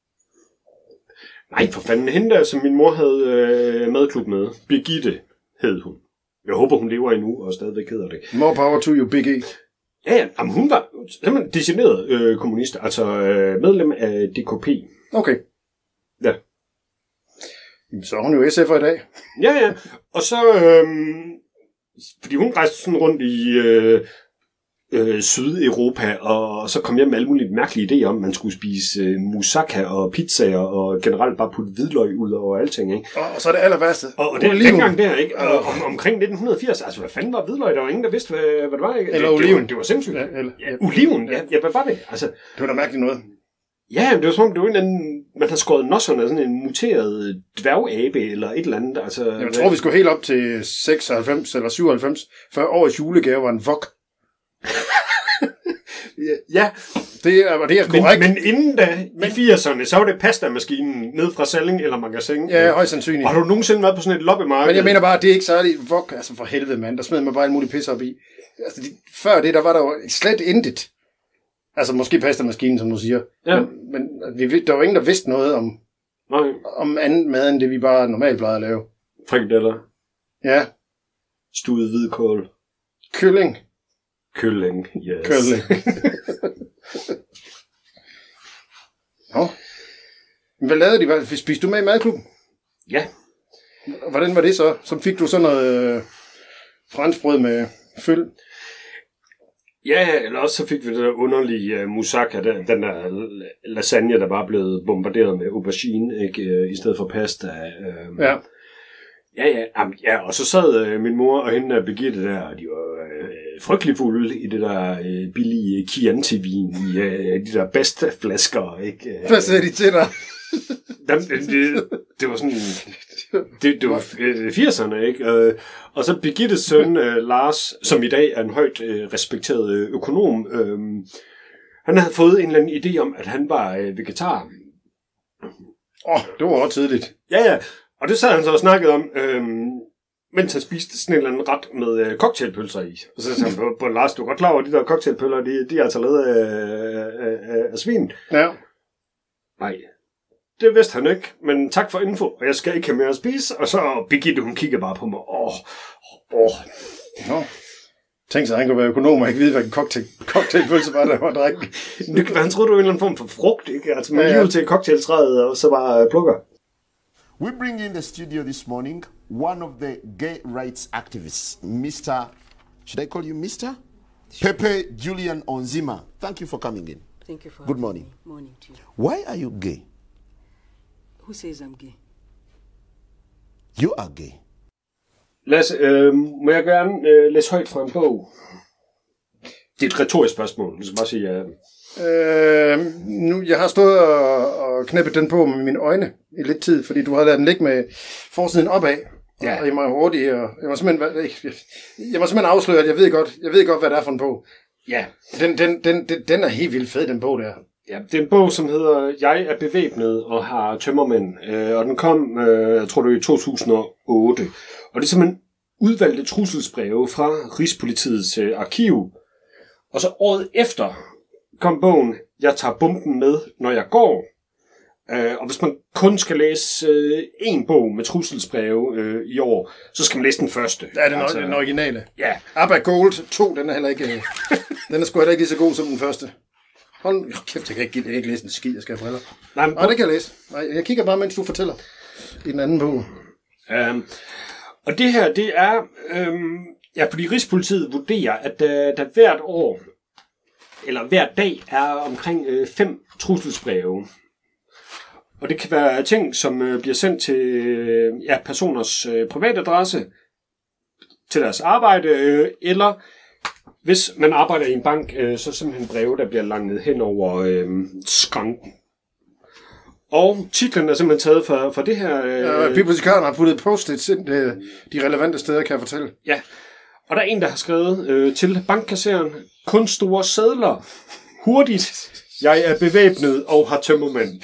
Nej, for fanden. Hende der, som min mor havde madklub med, Birgitte hed hun. Jeg håber, hun lever endnu og stadigvæk hedder det. More power to you, Big E. Ja, jamen, hun var simpelthen decideret kommunist, altså medlem af DKP. Okay. Ja. Så er hun jo SF'er i dag. Ja. Og så, fordi hun rejste sådan rundt i Sydeuropa, og så kom jeg med alle mulige mærkelige idéer om, at man skulle spise moussaka og pizzaer, og generelt bare putte hvidløg ud over alting, ikke? Og så er det aller værste. Og det dengang der, ikke? Og omkring 1980, altså hvad fanden var hvidløg? Der var ingen, der vidste, hvad det var, ikke? Eller oliven. Det var sindssygt. Ja, oliven, ja, hvad var det? Altså, det var da mærkeligt noget. Ja, det var som om, det var en anden, man har skåret nosserne af sådan en muteret dværgabe, eller et eller andet. Altså, jeg tror, vi skulle helt op til 96 eller 97, før årets julegave var en wok. Ja, det er korrekt. Men inden da, i 80'erne, så var det pastamaskinen ned fra Salling eller Magasin. Ja, højst sandsynligt. Har du nogensinde været på sådan et loppemarked? Men jeg mener bare, det er ikke særligt vok, altså for helvede, mand. Der smed man bare en mulig pis op i. Altså, før det, der var der jo slet intet. Altså, måske pastamaskinen, som du siger. Ja. Men der var ingen, der vidste noget om anden mad, end det vi bare normalt plejede at lave. Frikadeller. Ja. Stuet hvidkål. Kylling, yes. Kylling. Nå. Hvad lavede de? Spiste du med i madklubben? Ja. Hvordan var det så? Så fik du sådan noget franskbrød med fyld? Ja, eller også så fik vi det der underlige moussaka, den der lasagne, der bare blev bombarderet med aubergine, ikke, i stedet for pasta. Ja. Ja, og så sad min mor og hende der Birgitte der, og de var frygtelig fulde i det der billige Chianti-vin i de der bedste flasker, ikke? Hvad siger de til dig? Det var sådan... Det var 80'erne, ikke? Og så Birgittes søn, Lars, som i dag er en højt respekteret økonom, han havde fået en eller anden idé om, at han var vegetar. Det var også tidligt. Ja, og det sad han så og snakkede om, mens han spiste sådan en eller anden ret med cocktailpølser i. Og så sagde han, på Lars, du er godt klar over, at de der cocktailpølser, de er altså lavet af svin. Ja. Nej. Det vidste han ikke, men tak for info, og jeg skal ikke have mere at spise. Og så Birgitte, hun kigger bare på mig. Nå. Tænk sig, at han kunne være økonom og ikke vide, hvad en cocktailpølse var, der var drikke. Det kan være, han troede, det var en eller anden form for frugt, ikke? Altså, man giver til cocktailtræet, og så bare plukker. We bring in the studio this morning one of the gay rights activists, Mr. Should I call you Mr? Sure. Pepe Julian Onzima. Thank you for coming in. Thank you for Good morning. Morning to you. Why are you gay? Who says I'm gay? You are gay. Må jeg gerne læse højt fra en bog? Det er et retorisk spørgsmål. Du skal bare sige ja. Nu, jeg har stået og knæppet den på med mine øjne i lidt tid, fordi du har ladet den ligge med forsiden opad. Ja. Og jeg må hurtigt, og jeg må simpelthen afsløre, at jeg ved godt, hvad det er for en bog. Ja. Den er helt vildt fed, den bog der. Ja, det er en bog, som hedder Jeg er bevæbnet og har tømmermænd. Og den kom, jeg tror det i 2008. Og det er simpelthen udvalgte trusselsbreve fra Rigspolitiets arkiv. Og så året efter kom bogen Jeg tager bomben med, når jeg går. Og hvis man kun skal læse en bog med trusselsbreve i år, så skal man læse den første. Ja, den originale. Ja. Abba Gold 2, den er heller ikke... den er sgu heller ikke lige så god som den første. Hold kæft, jeg kan ikke læse en skid, jeg skal have briller. Nej, det kan jeg læse. Nej, jeg kigger bare, mens du fortæller i den anden bog. Og det her, det er... fordi Rigspolitiet vurderer, at der hvert år, eller hver dag, er omkring 5 trusselsbreve. Og det kan være ting, som bliver sendt til personers privatadresse, til deres arbejde, eller hvis man arbejder i en bank, så simpelthen breve, der bliver langet hen over skranken. Og titlen er simpelthen taget fra det her... Bibliotekaren har puttet post-its ind de relevante steder, kan jeg fortælle. Ja, og der er en, der har skrevet til bankkasseren, kun store sedler, hurtigt, jeg er bevæbnet og har tømmermænd.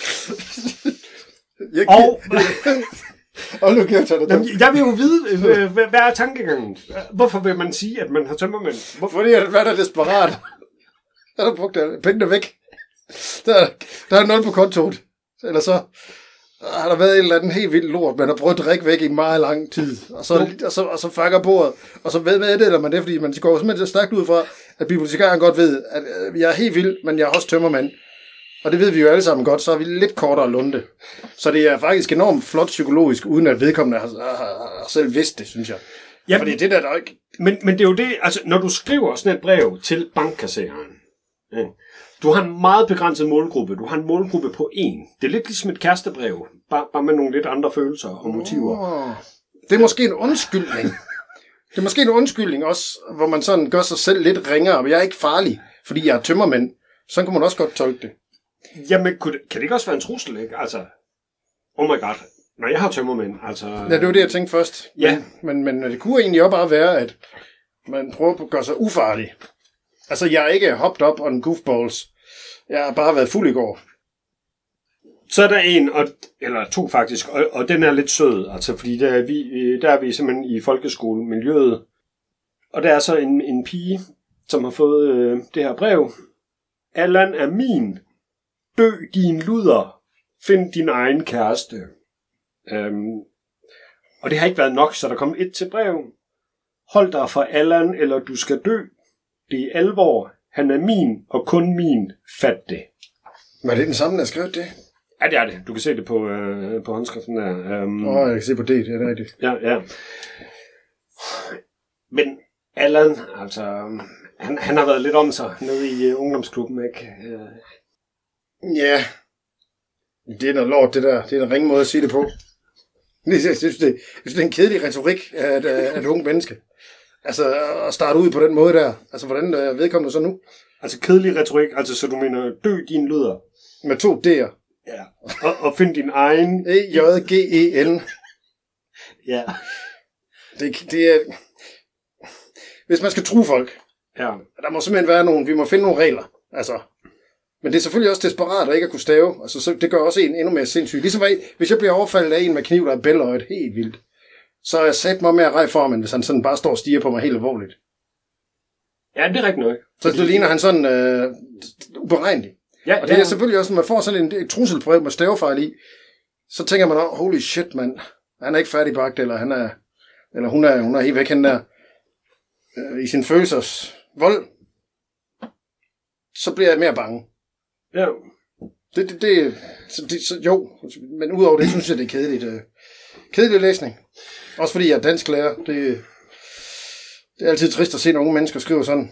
Jeg vil jo vide, hvad er tankegangen? Hvorfor vil man sige, at man har tømmermænd? Fordi at man er desperat. Der har du brugt pengene væk. Der er 0 på kontoet. Eller så har der været en eller anden helt vild lort, man har prøvet at drikke væk i meget lang tid. Og så fanger bordet. Og så meddeler man det, fordi man går simpelthen stærkt ud fra, at bibliotekaren godt ved, at jeg er helt vild, men jeg er også tømmermand. Og det ved vi jo alle sammen godt, så er vi lidt kortere lunde. Så det er faktisk enormt flot psykologisk, uden at vedkommende har selv vidst det, synes jeg. Ja, fordi det der ikke... Men det er jo det, altså når du skriver sådan et brev til bankkasseren, du har en meget begrænset målgruppe. Du har en målgruppe på 1. Det er lidt ligesom et kærestebrev, bare med nogle lidt andre følelser og motiver. Det er måske en undskyldning. Det er måske en undskyldning også, hvor man sådan gør sig selv lidt ringere, men jeg er ikke farlig, fordi jeg er tømmermænd. Sådan kan man også godt tolke det. Jamen, kan det ikke også være en trussel, ikke? Altså, oh my god, når jeg har tømmermænd, altså... Ja, det var det, jeg tænkte først. Ja. Men det kunne egentlig også bare være, at man prøver at gøre sig ufarlig. Altså, jeg er ikke hopped up on goofballs. Jeg har bare været fuld i går. Så er der en, eller 2 faktisk, og den er lidt sød, altså, fordi der er vi simpelthen i folkeskolemiljøet. Og der er så en pige, som har fået det her brev. Allan er min. Dø din luder. Find din egen kæreste. Og det har ikke været nok, så der kom 1 til brev. Hold dig for Allan, eller du skal dø. Det er alvor. Han er min, og kun min. Fat det. Var det den samme, der skrev det? Ja, det er det. Du kan se det på håndskriften der. Jeg kan se på det er rigtigt. Ja. Men Allan, altså... Han har været lidt om sig nede i ungdomsklubben, ikke? Ja. Det er noget lort, det der. Det er en ringe måde at sige det på. Jeg synes, det er en kedelig retorik af et unge menneske. Altså, at starte ud på den måde der. Altså, hvordan vedkommende så nu? Altså kedelig retorik, altså så du mener, dø din lyder. Med 2 D'er. Ja. Og find din egen... E-J-G-E-N. Ja. Det er... Hvis man skal tro folk, Ja. der må simpelthen være vi må finde nogle regler. Altså... Men det er selvfølgelig også desperat at ikke at kunne stave. Altså, så det gør også en endnu mere sindssyg. Ligesom hvis jeg bliver overfaldet af en med kniv, der er bælgerøjet helt vildt, så er jeg sat mig mere rej for, men hvis han sådan bare står og stiger på mig helt alvorligt. Ja, det er rigtigt nok. Så det ligner han sådan uberegnelig. Ja, og det er selvfølgelig også, når man får sådan et trusselsbrev med stavefejl i, så tænker man, holy shit, mand. Han er ikke færdigbagt, eller hun er helt væk henne der i sin følelsers vold. Så bliver jeg mere bange. Ja. Jo, men udover det, synes jeg, det er kedeligt. Kedelig læsning. Også fordi jeg er dansk lærer. Det er altid trist at se, når unge mennesker skriver sådan.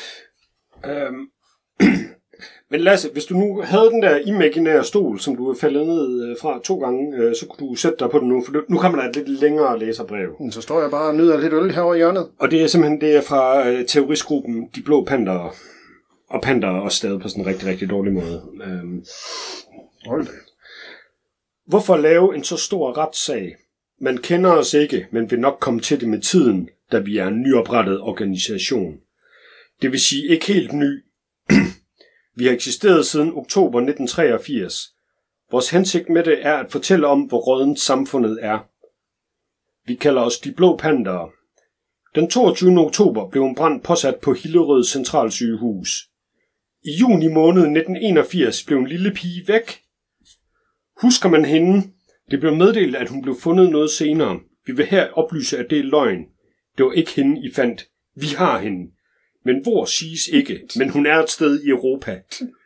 Men Lasse, hvis du nu havde den der imaginære stol, som du er faldet ned fra 2 gange, så kunne du sætte dig på den nu, for nu kommer der et lidt længere læserbrev. Så står jeg bare og nyder lidt øl herovre i hjørnet. Og det er simpelthen det er fra terroristgruppen De Blå Pantere. Og Pantere er også stadig på sådan en rigtig, rigtig dårlig måde. Hold da. Hvorfor lave en så stor retssag? Man kender os ikke, men vil nok komme til det med tiden, da vi er en nyoprettet organisation. Det vil sige ikke helt ny. Vi har eksisteret siden oktober 1983. Vores hensigt med det er at fortælle om, hvor råddent samfundet er. Vi kalder os De Blå Pantere. Den 22. oktober blev en brand påsat på Hillerød Centralsygehus. I juni måned 1981 blev en lille pige væk. Husker man hende? Det blev meddelt, at hun blev fundet noget senere. Vi vil her oplyse, at det er løgn. Det var ikke hende, I fandt. Vi har hende. Men hvor siges ikke, men hun er et sted i Europa.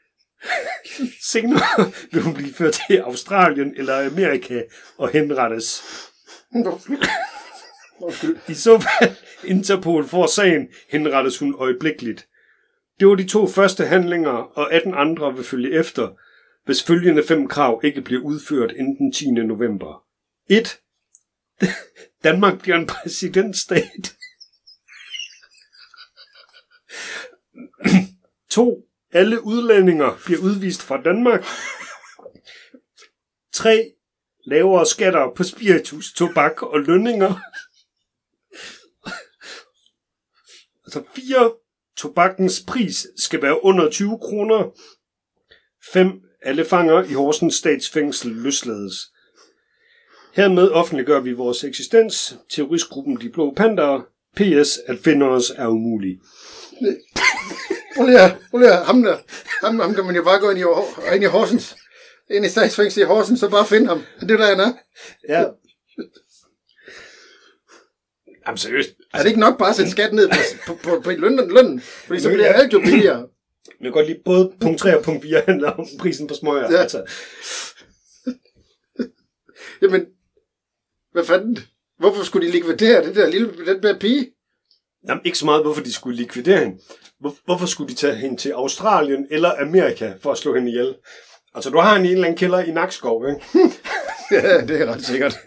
Senere vil hun blive ført til Australien eller Amerika og henrettes. I så fald Interpol får sagen, henrettes hun øjeblikkeligt. Det var de 2 første handlinger, og 18 andre vil følge efter, hvis følgende 5 krav ikke bliver udført inden den 10. november. 1. Danmark bliver en præsidentstat. 2. Alle udlændinger bliver udvist fra Danmark. 3. Lavere skatter på spiritus, tobak og lønninger. Altså 4. Tobakkens pris skal være under 20 kroner. 5. Alle fanger i Horsens Statsfængsel løslades. Hermed offentliggør vi vores eksistens. Terroristgruppen De Blå Pantere. PS. At finde os er umuligt. Ole, ham kan man jo bare gå ind i Horsens. Ind i Statsfængsel i Horsens, så bare finde ham. Det er der, han er. Ja. Jamen seriøst. Er det ikke nok bare at sætte skat ned på lønnen? Fordi så bliver alt jo billigere. Jeg kan godt lide både punkt 3 og punkt 4 handler om prisen på smøger. Ja. Altså. Jamen, hvad fanden? Hvorfor skulle de likvidere den der pige? Jamen ikke så meget, hvorfor de skulle likvidere hende. Hvorfor skulle de tage hende til Australien eller Amerika for at slå hende ihjel? Altså, du har en eller anden kælder i Nakskov, ikke? Ja, det er ret sikkert.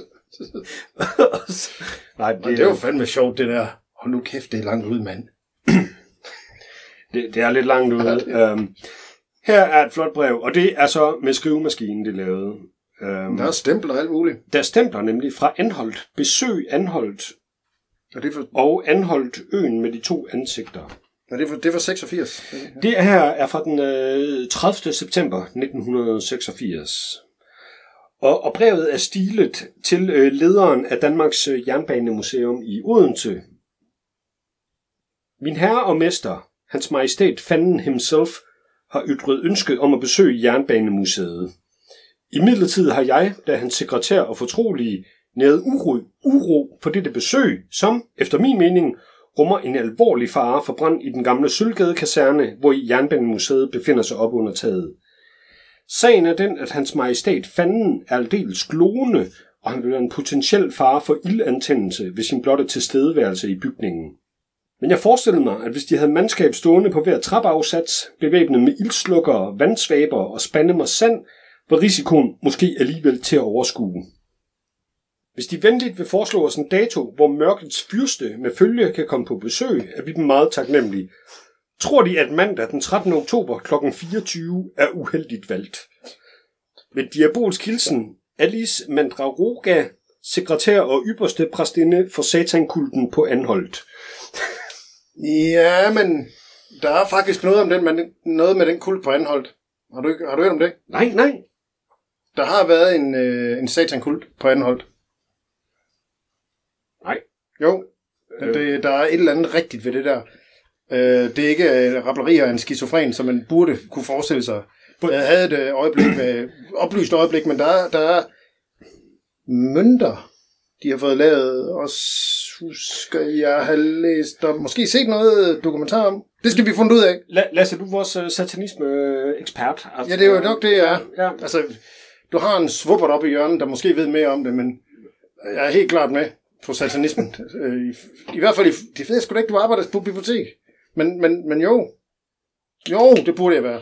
Nej, det er jo fandme sjovt, det der. Hold nu kæft, det er langt ud, mand. det er lidt langt ud. Her er et flot brev, og det er så med skrivemaskinen, det lavede. Der er stempler og alt muligt. Der er stempler nemlig fra Anholt. Besøg Anholt. Og Anholt øen med de 2 ansigter. Ja, det var 86. Det her er fra den 30. september 1986. Og brevet er stilet til lederen af Danmarks Jernbanemuseum i Odense. Min herre og mester, hans majestæt Fanden himself, har ytret ønsket om at besøge Jernbanemuseet. Imidlertid har jeg, da hans sekretær og fortrolige, næret uro for dette besøg, som, efter min mening, rummer en alvorlig fare for brand i den gamle Sølvgade-kaserne, hvor Jernbanemuseet befinder sig op under taget. Sagen er den, at hans majestæt Fanden er aldeles glående, og han vil være en potentiel fare for ildantændelse ved sin blotte tilstedeværelse i bygningen. Men jeg forestillede mig, at hvis de havde mandskab stående på hver trappeafsats, bevæbnet med ildslukkere, vandsvaber og spande med sand, var risikoen måske alligevel til at overskue. Hvis de venligt vil foreslå os en dato, hvor mørkets fyrste med følge kan komme på besøg, er vi dem meget taknemmelige. Tror de, at mandag den 13. oktober kl. 24 er uheldigt valgt? Med diabolsk hilsen, Alice Mandragoga, sekretær og ypperste præstinde for satankulten på Anholt. Ja, men der er faktisk noget med den kult på Anholt. Har du hørt om det? Nej. Der har været en satankult på Anholt. Nej. Jo, der er et eller andet rigtigt ved det der. Det er ikke rablerier af en skizofren, som man burde kunne forestille sig. Jeg havde et oplyst øjeblik, men der er mønter, de har fået lavet, og husker jeg har læst og måske set noget dokumentar om. Det skal vi finde ud af. Lasse, du er vores satanisme-ekspert. Altså, ja, det er jo nok det, jeg er. Ja. Altså, du har en svuppert oppe i hjørnet, der måske ved mere om det, men jeg er helt klart med på satanismen. I hvert fald, det ved jeg sgu da ikke, du arbejder på bibliotek. Men jo, det burde jeg være.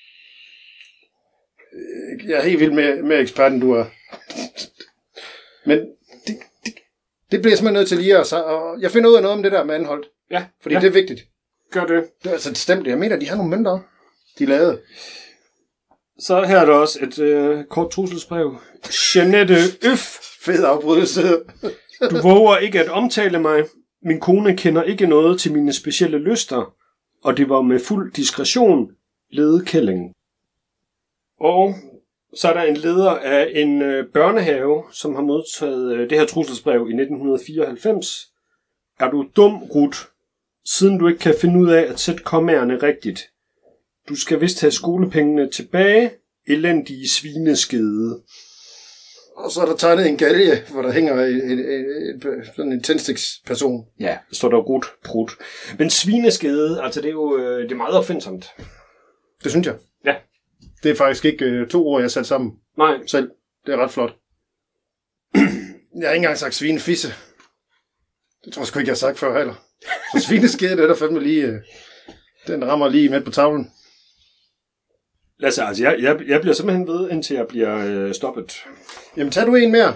Jeg er helt vildt med ekspert, end du er. Men det bliver jeg simpelthen nødt til lige at... Og jeg finder ud af noget om det der med Anholt. Ja. Fordi det er vigtigt. Gør det. Det er altså stemt. Jeg mener, de har nogle mønter, de lavede. Så her er der også et kort trusselsbrev. Jeanette Øf. Fed afbrydelse. Du våger ikke at omtale mig. Min kone kender ikke noget til mine specielle lyster. Og det var med fuld diskretion. Lede Kælling. Og så er der en leder af en børnehave, som har modtaget det her trusselsbrev i 1994. Er du dum, Ruth, siden du ikke kan finde ud af at sætte kommaerne rigtigt? Du skal vist have skolepengene tilbage. Elendige svineskede. Og så er der tegnet en galge, hvor der hænger sådan en tændstiksperson. Ja, der står der Ruth, Prut. Men svineskede, altså det er jo det er meget opfindsomt. Det synes jeg. Ja. Det er faktisk ikke 2 ord, jeg har sat sammen. Nej. Selv. Det er ret flot. Jeg har ikke engang sagt svinefisse. Det tror jeg sgu ikke, jeg har sagt før heller. Så svineskede, det er der fandme lige... den rammer lige midt på tavlen. Lasse, altså jeg bliver simpelthen ved, indtil jeg bliver stoppet. Jamen, tag du en mere.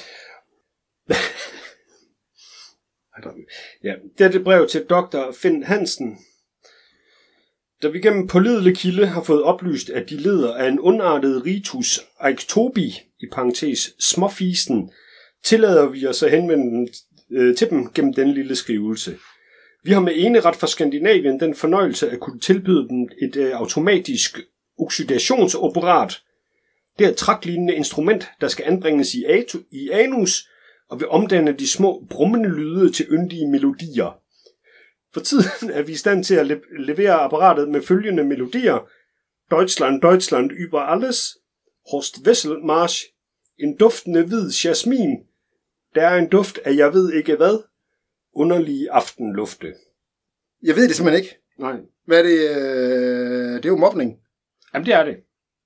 Ja, det er det brev til Dr. Finn Hansen. Da vi gennem pålidelig kilde har fået oplyst, at de lider af en ondartet ritus Eichtobi, i parentes småfisen, tillader vi os at henvende til dem gennem den lille skrivelse. Vi har med eneret for Skandinavien den fornøjelse at kunne tilbyde dem et automatisk oxidationsapparat. Det er et traktlignende instrument, der skal anbringes i anus og vil omdanne de små brummende lyde til yndige melodier. For tiden er vi i stand til at levere apparatet med følgende melodier. Deutschland, Deutschland über alles. Horst Wessel-Marsch. En duftende hvid jasmin. Der er en duft af jeg ved ikke hvad. Underlige aftenlufte. Jeg ved det simpelthen ikke. Nej. Hvad er det? Det er jo mobning. Jamen det er det.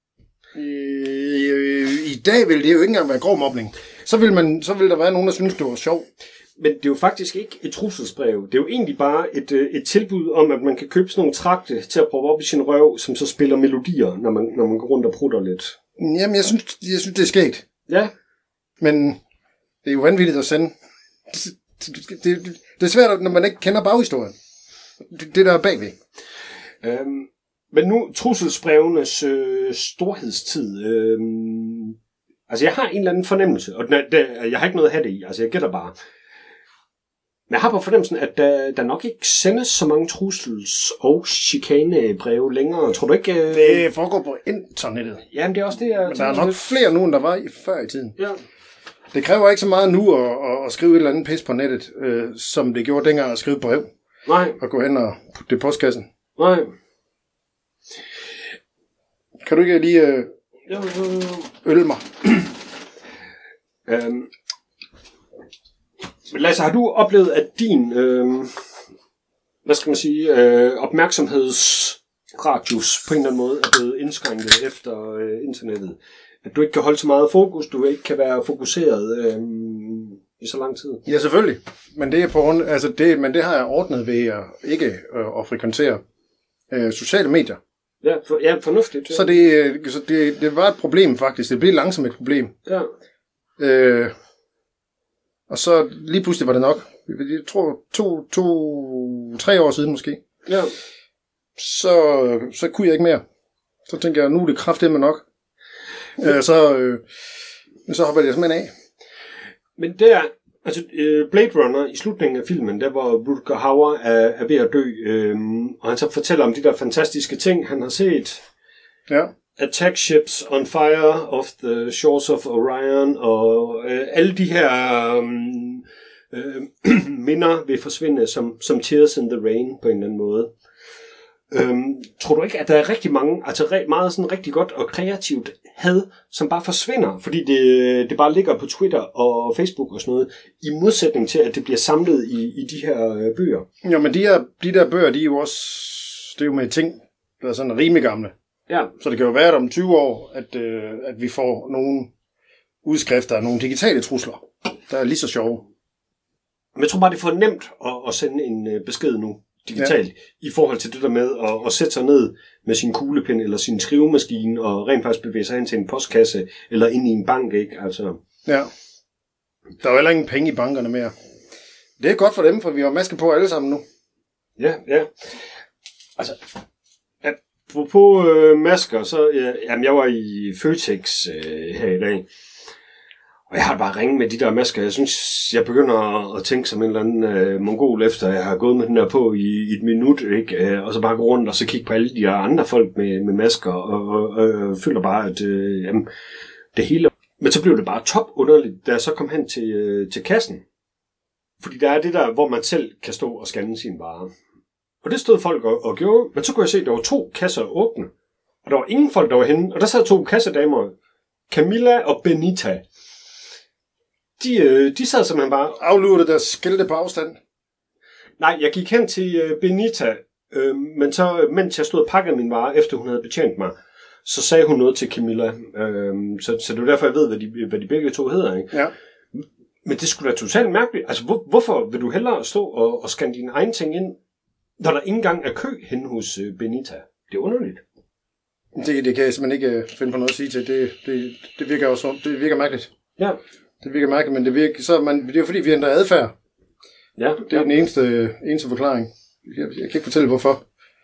I dag vil det jo ikke engang være grov mobning. Så vil der være nogen, der synes, det var sjov. Men det er jo faktisk ikke et trusselsbrev. Det er jo egentlig bare et tilbud om, at man kan købe sådan nogle trakte til at prøve op i sin røv, som så spiller melodier, når man går rundt og prutter lidt. Jamen, jeg synes det er skægt. Ja. Men det er jo vanvittigt at sende. Det er svært, når man ikke kender baghistorien. Det der er bagved. Men nu trusselsbrevenes storhedstid. Altså, jeg har en eller anden fornemmelse, og jeg har ikke noget at have det i. Altså, jeg gætter bare. Men jeg har på fornemmelsen, at der nok ikke sendes så mange trussels- og chikanebreve længere. Tror du ikke? Det foregår på internettet. Jamen, det er også det, jeg... Men der er nok flere nu, end der var før i tiden. Ja. Det kræver ikke så meget nu at skrive et eller andet pis på nettet, som det gjorde dengang at skrive brev. Nej. Og gå hen og putte det i postkassen. Nej. Kan du ikke lige øl mig? Lasse, har du oplevet, at din hvad skal man sige, opmærksomhedsradius på en eller anden måde er blevet indskrænket efter internettet? At du ikke kan holde så meget fokus, du ikke kan være fokuseret i så lang tid? Ja, selvfølgelig. Men det er på grund, altså men det har jeg ordnet ved ikke at frekventere sociale medier. Ja, fornuftigt. Ja. Så det var et problem faktisk. Det blev langsomt et problem. Ja. Og så lige pludselig var det nok. Jeg tror 3 år siden måske. Ja. Så kunne jeg ikke mere. Så tænkte jeg, nu er det kraftedeme nok. Så hopper jeg simpelthen af. Men der, altså Blade Runner i slutningen af filmen, der hvor Rutger Hauer er ved at dø, og han så fortæller om de der fantastiske ting, han har set. Ja. Attack ships on fire off the shores of Orion, og alle de her minder vil forsvinde som tears in the rain på en eller anden måde. Tror du ikke, at der er rigtig mange, altså meget sådan rigtig godt og kreativt had, som bare forsvinder, fordi det bare ligger på Twitter og Facebook og sådan noget, i modsætning til, at det bliver samlet i de her bøger? Jo, men de der bøger, de er jo også, det er jo med ting, der er sådan rimelig gamle. Ja. Så det kan jo være, at om 20 år, at vi får nogle udskrifter af nogle digitale trusler, der er lige så sjove. Men jeg tror bare, det er for nemt at sende en besked nu, digitalt, i forhold til det der med at sætte sig ned med sin kuglepen eller sin skrivemaskine og rent faktisk bevæge sig hen til en postkasse eller ind i en bank, ikke? Altså. Ja. Der er jo heller ingen penge i bankerne mere. Det er godt for dem, for vi har maske på alle sammen nu. Ja. Altså, på masker, så jeg var i Føtex her i dag. Og jeg har bare ringet med de der masker. Jeg synes, jeg begynder at tænke som en eller anden mongol, efter jeg har gået med den der på i et minut, ikke? Og så bare gå rundt og så kigge på alle de der andre folk med masker, og føler bare, at det hele... Men så blev det bare top underligt, da jeg så kom hen til kassen. Fordi der er det der, hvor man selv kan stå og scanne sine varer. Og det stod folk og gjorde, men så kunne jeg se, at der var 2 kasser åbne. Og der var ingen folk, der var henne. Og der sad 2 kassedamer, Camilla og Benita. De sad simpelthen bare... Aflurede deres skilte på afstand? Nej, jeg gik hen til Benita, men så, mens jeg stod og pakkede min varer, efter hun havde betjent mig, så sagde hun noget til Camilla. Så det er derfor, jeg ved, hvad de begge 2 hedder, ikke? Ja. Men det skulle da totalt mærkeligt. Altså, hvorfor vil du hellere stå og scanne dine egne ting ind, når der ikke engang er kø henne hos Benita? Det er underligt. Det kan jeg simpelthen ikke finde på noget at sige til. Det virker jo sådan. Det virker mærkeligt. Ja. Det virker mærkeligt, men det er jo fordi, vi ændrer adfærd. Ja. Det er den eneste forklaring. Jeg kan ikke fortælle, hvorfor.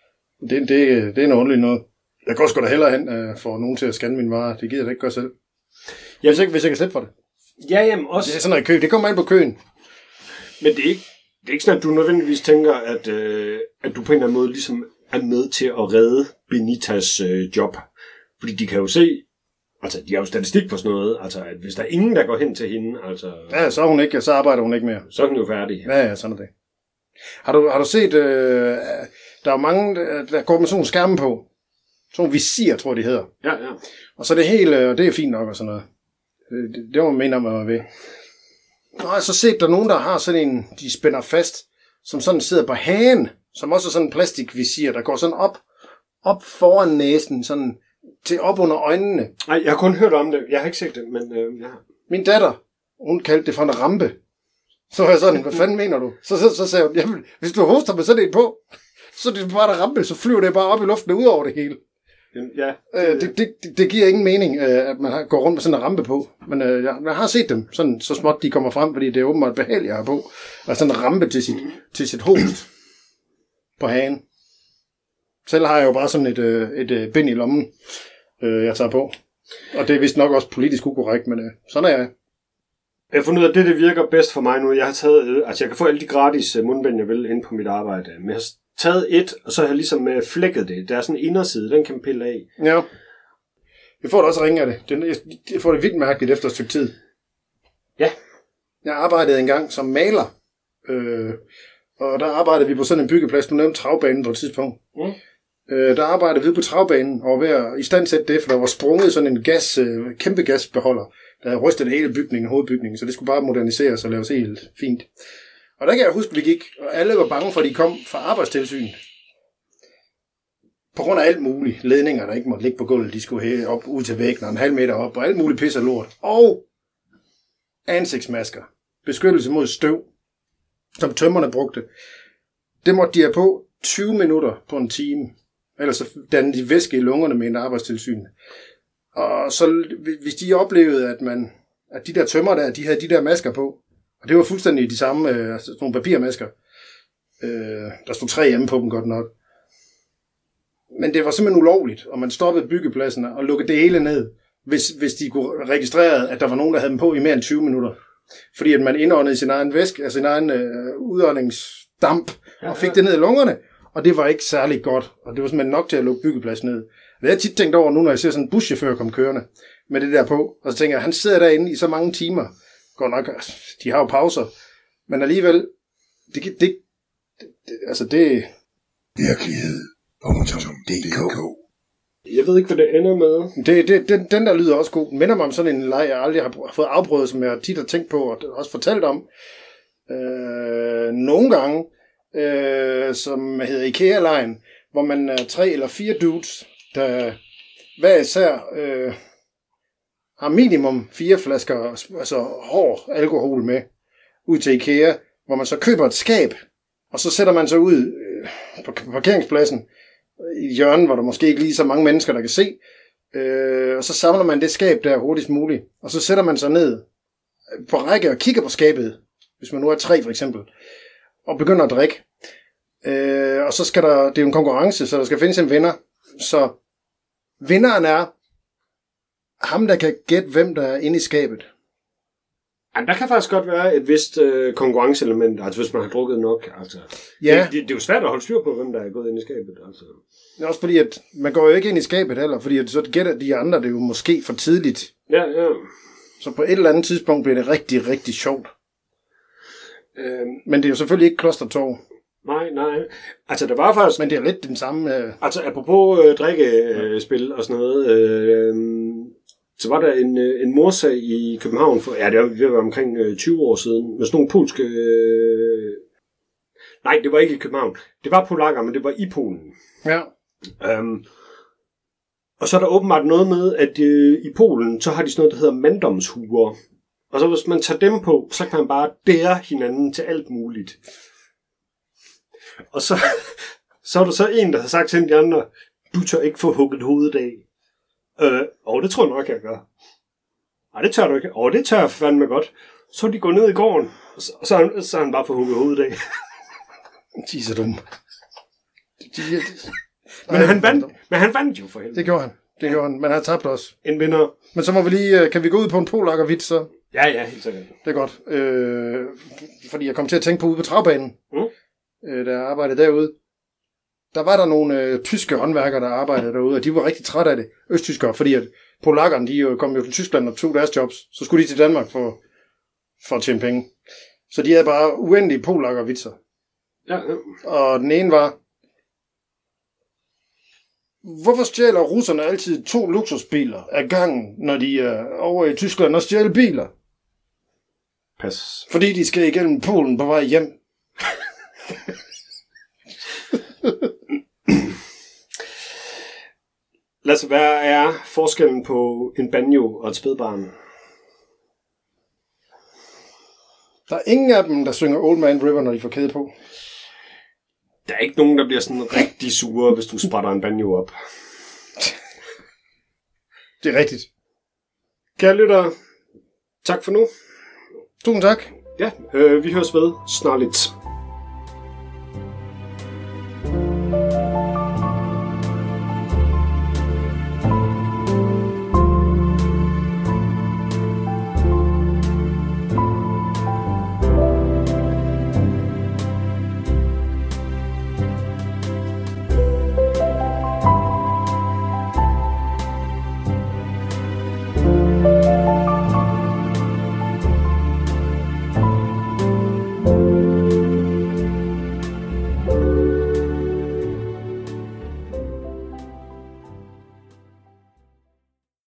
Det er noget underligt noget. Jeg går sgu da hellere hen for nogen til at scanne mine varer. Det gider jeg da ikke gøre selv. Hvis jeg kan slippe for det. Ja, jamen også... Det er sådan noget kø. Det kommer an på køen. Men det er ikke sådan, at du nødvendigvis tænker, at du på en eller anden måde ligesom er med til at redde Benitas job. Fordi de kan jo se, altså de har jo statistik på sådan noget, altså at hvis der er ingen, der går hen til hende, altså... Ja, så arbejder hun ikke mere. Så er hun jo færdig. Ja, sådan er det. Har du set, der er mange, der går med sådan nogle skærme på. Sådan nogle visir, tror de hedder. Ja. Og så er det helt, og det er fint nok og sådan noget. Det må man mene, man ved. Nå, jeg har så set, der er nogen, der har sådan en, de spænder fast, som sådan sidder på hagen, som også er sådan en plastikvisir, der går sådan op foran næsen, sådan til op under øjnene. Nej, jeg har kun hørt om det. Jeg har ikke set det, men ja. Min datter, hun kaldte det for en rampe. Så var jeg sådan, hvad fanden mener du? Så sagde hun, jamen, hvis du hoster med sådan en på, så er det bare der rampe, så flyver det bare op i luften ud over det hele. Ja. Det giver ingen mening, at man går rundt med sådan en rampe på. Men jeg har set dem, sådan, så småt de kommer frem, fordi det er åbenbart behageligt at have på. Og sådan en rampe til sit host på hagen. Selv har jeg jo bare sådan et bind i lommen, jeg tager på. Og det er vist nok også politisk ukorrekt, men sådan er jeg. Jeg har fundet ud af, at det virker bedst for mig nu. Jeg har taget, jeg kan få alle de gratis mundbind, jeg vil, ind på mit arbejde. Men jeg har taget et, og så har jeg ligesom flækket det. Der er sådan en inderside, den kan man pille af. Ja. Jeg får da også ringe af det. Jeg får det vildt mærkeligt efter et stykke tid. Ja. Jeg arbejdede engang som maler. Og der arbejdede vi på sådan en byggeplads. Du nævnte travbanen på et tidspunkt. Mm. Der arbejdede vi på travbanen og ved at istandsætte det, for der var sprunget sådan en kæmpe gasbeholder, der havde rystet hele bygningen, hovedbygningen, så det skulle bare moderniseres og laves helt fint. Og der kan jeg huske, vi gik, og alle var bange for, at de kom fra arbejdstilsynet. På grund af alt muligt. Ledninger, der ikke måtte ligge på gulvet, de skulle hæve op ud til væggen og en halv meter op, og alt muligt pis og lort. Og ansigtsmasker. Beskyttelse mod støv, som tømmerne brugte. Det måtte de have på 20 minutter på en time. Ellers så dannede de væske i lungerne med en arbejdstilsyn. Og så hvis de oplevede, at de der tømmer der, de havde de der masker på, Og det var fuldstændig de samme, altså nogle papirmasker. Der stod 3M på dem godt nok. Men det var simpelthen ulovligt, og man stoppede byggepladsen og lukkede det hele ned, hvis de kunne registrere, at der var nogen, der havde dem på i mere end 20 minutter. Fordi at man indåndede sin egen væske, altså sin egen udåndingsdamp, og fik det ned i lungerne, og det var ikke særlig godt, og det var simpelthen nok til at lukke byggepladsen ned. Det har jeg tit tænkt over nu, når jeg ser sådan en buschauffør komme kørende med det der på, og så tænker jeg, han sidder derinde i så mange timer. Godt nok, de har jo pauser, men alligevel, det Virkelighed.dk. Jeg ved ikke, hvad det ender med. Den der lyder også god. Den minder mig om sådan en leg, jeg aldrig har fået afprøvet, som jeg tit har tænkt på og også fortalt om. Nogle gange, som hedder IKEA-lejen, hvor man er 3 eller 4 dudes, der hver især har minimum 4 flasker altså hård alkohol med ud til IKEA, hvor man så køber et skab, og så sætter man sig ud på parkeringspladsen i hjørnet, hvor der måske ikke lige så mange mennesker, der kan se, og så samler man det skab der hurtigst muligt, og så sætter man sig ned på række og kigger på skabet, hvis man nu er 3 for eksempel, og begynder at drikke. Og så skal det er jo en konkurrence, så der skal findes en vinder. Så vinderen er ham, der kan gætte, hvem der er inde i skabet. Ja, der kan faktisk godt være et vist konkurrenceelement, altså hvis man har drukket nok. Altså. Ja. Det er jo svært at holde styr på, hvem der er gået ind i skabet. Altså. Det er også fordi, at man går jo ikke ind i skabet heller, fordi at så gætter de andre det jo måske for tidligt. Ja. Så på et eller andet tidspunkt bliver det rigtig, rigtig sjovt. Men det er jo selvfølgelig ikke klostertorv. Nej. Altså, der var faktisk... Men det er lidt den samme... Altså, apropos drikkespil og sådan noget, så var der en mordsag i København for... Ja, det var omkring 20 år siden, med sådan nogle polske... Nej, det var ikke i København. Det var polakker, men det var i Polen. Ja. Og så er der åbenbart noget med, at i Polen, så har de sådan noget, der hedder manddomshuer. Og så hvis man tager dem på, så kan man bare dære hinanden til alt muligt. Og så er der så en, der har sagt til de andre, du tør ikke få hugget hovedet af. Det tror jeg nok, jeg gør. Nej, det tør du ikke. Det tør jeg fandme godt. Så de går ned i gården, og så har han bare fået hugget hovedet af. De er så dumme. Men han vandt jo for helvede. Det gjorde han. Men han tabte også. En vinder. Men så må vi lige... Kan vi gå ud på en polakker-vits så? Ja, helt sikkert. Det er godt. Fordi jeg kom til at tænke på ude på travbanen, da jeg arbejdede derude. Der var der nogle tyske håndværkere, der arbejdede derude, og de var rigtig trætte af det. Østtyskere, fordi at polakkerne, de kom jo til Tyskland og tog deres jobs. Så skulle de til Danmark for at tjene penge. Så de havde bare uendelige polakker-vitser. Ja. Og den ene var... Hvorfor stjæler russerne altid 2 luksusbiler af gangen, når de er over i Tyskland og stjæler biler? Pas. Fordi de skal igennem Polen på vej hjem. Lasse, hvad er forskellen på en banjo og et spædbarn? Der er ingen af dem, der synger Old Man River, når de får kæde på. Der er ikke nogen, der bliver sådan rigtig sure, hvis du sprætter en banjo op. Det er rigtigt. Kære lyttere, tak for nu. Tusind tak. Ja, vi høres ved snart lidt.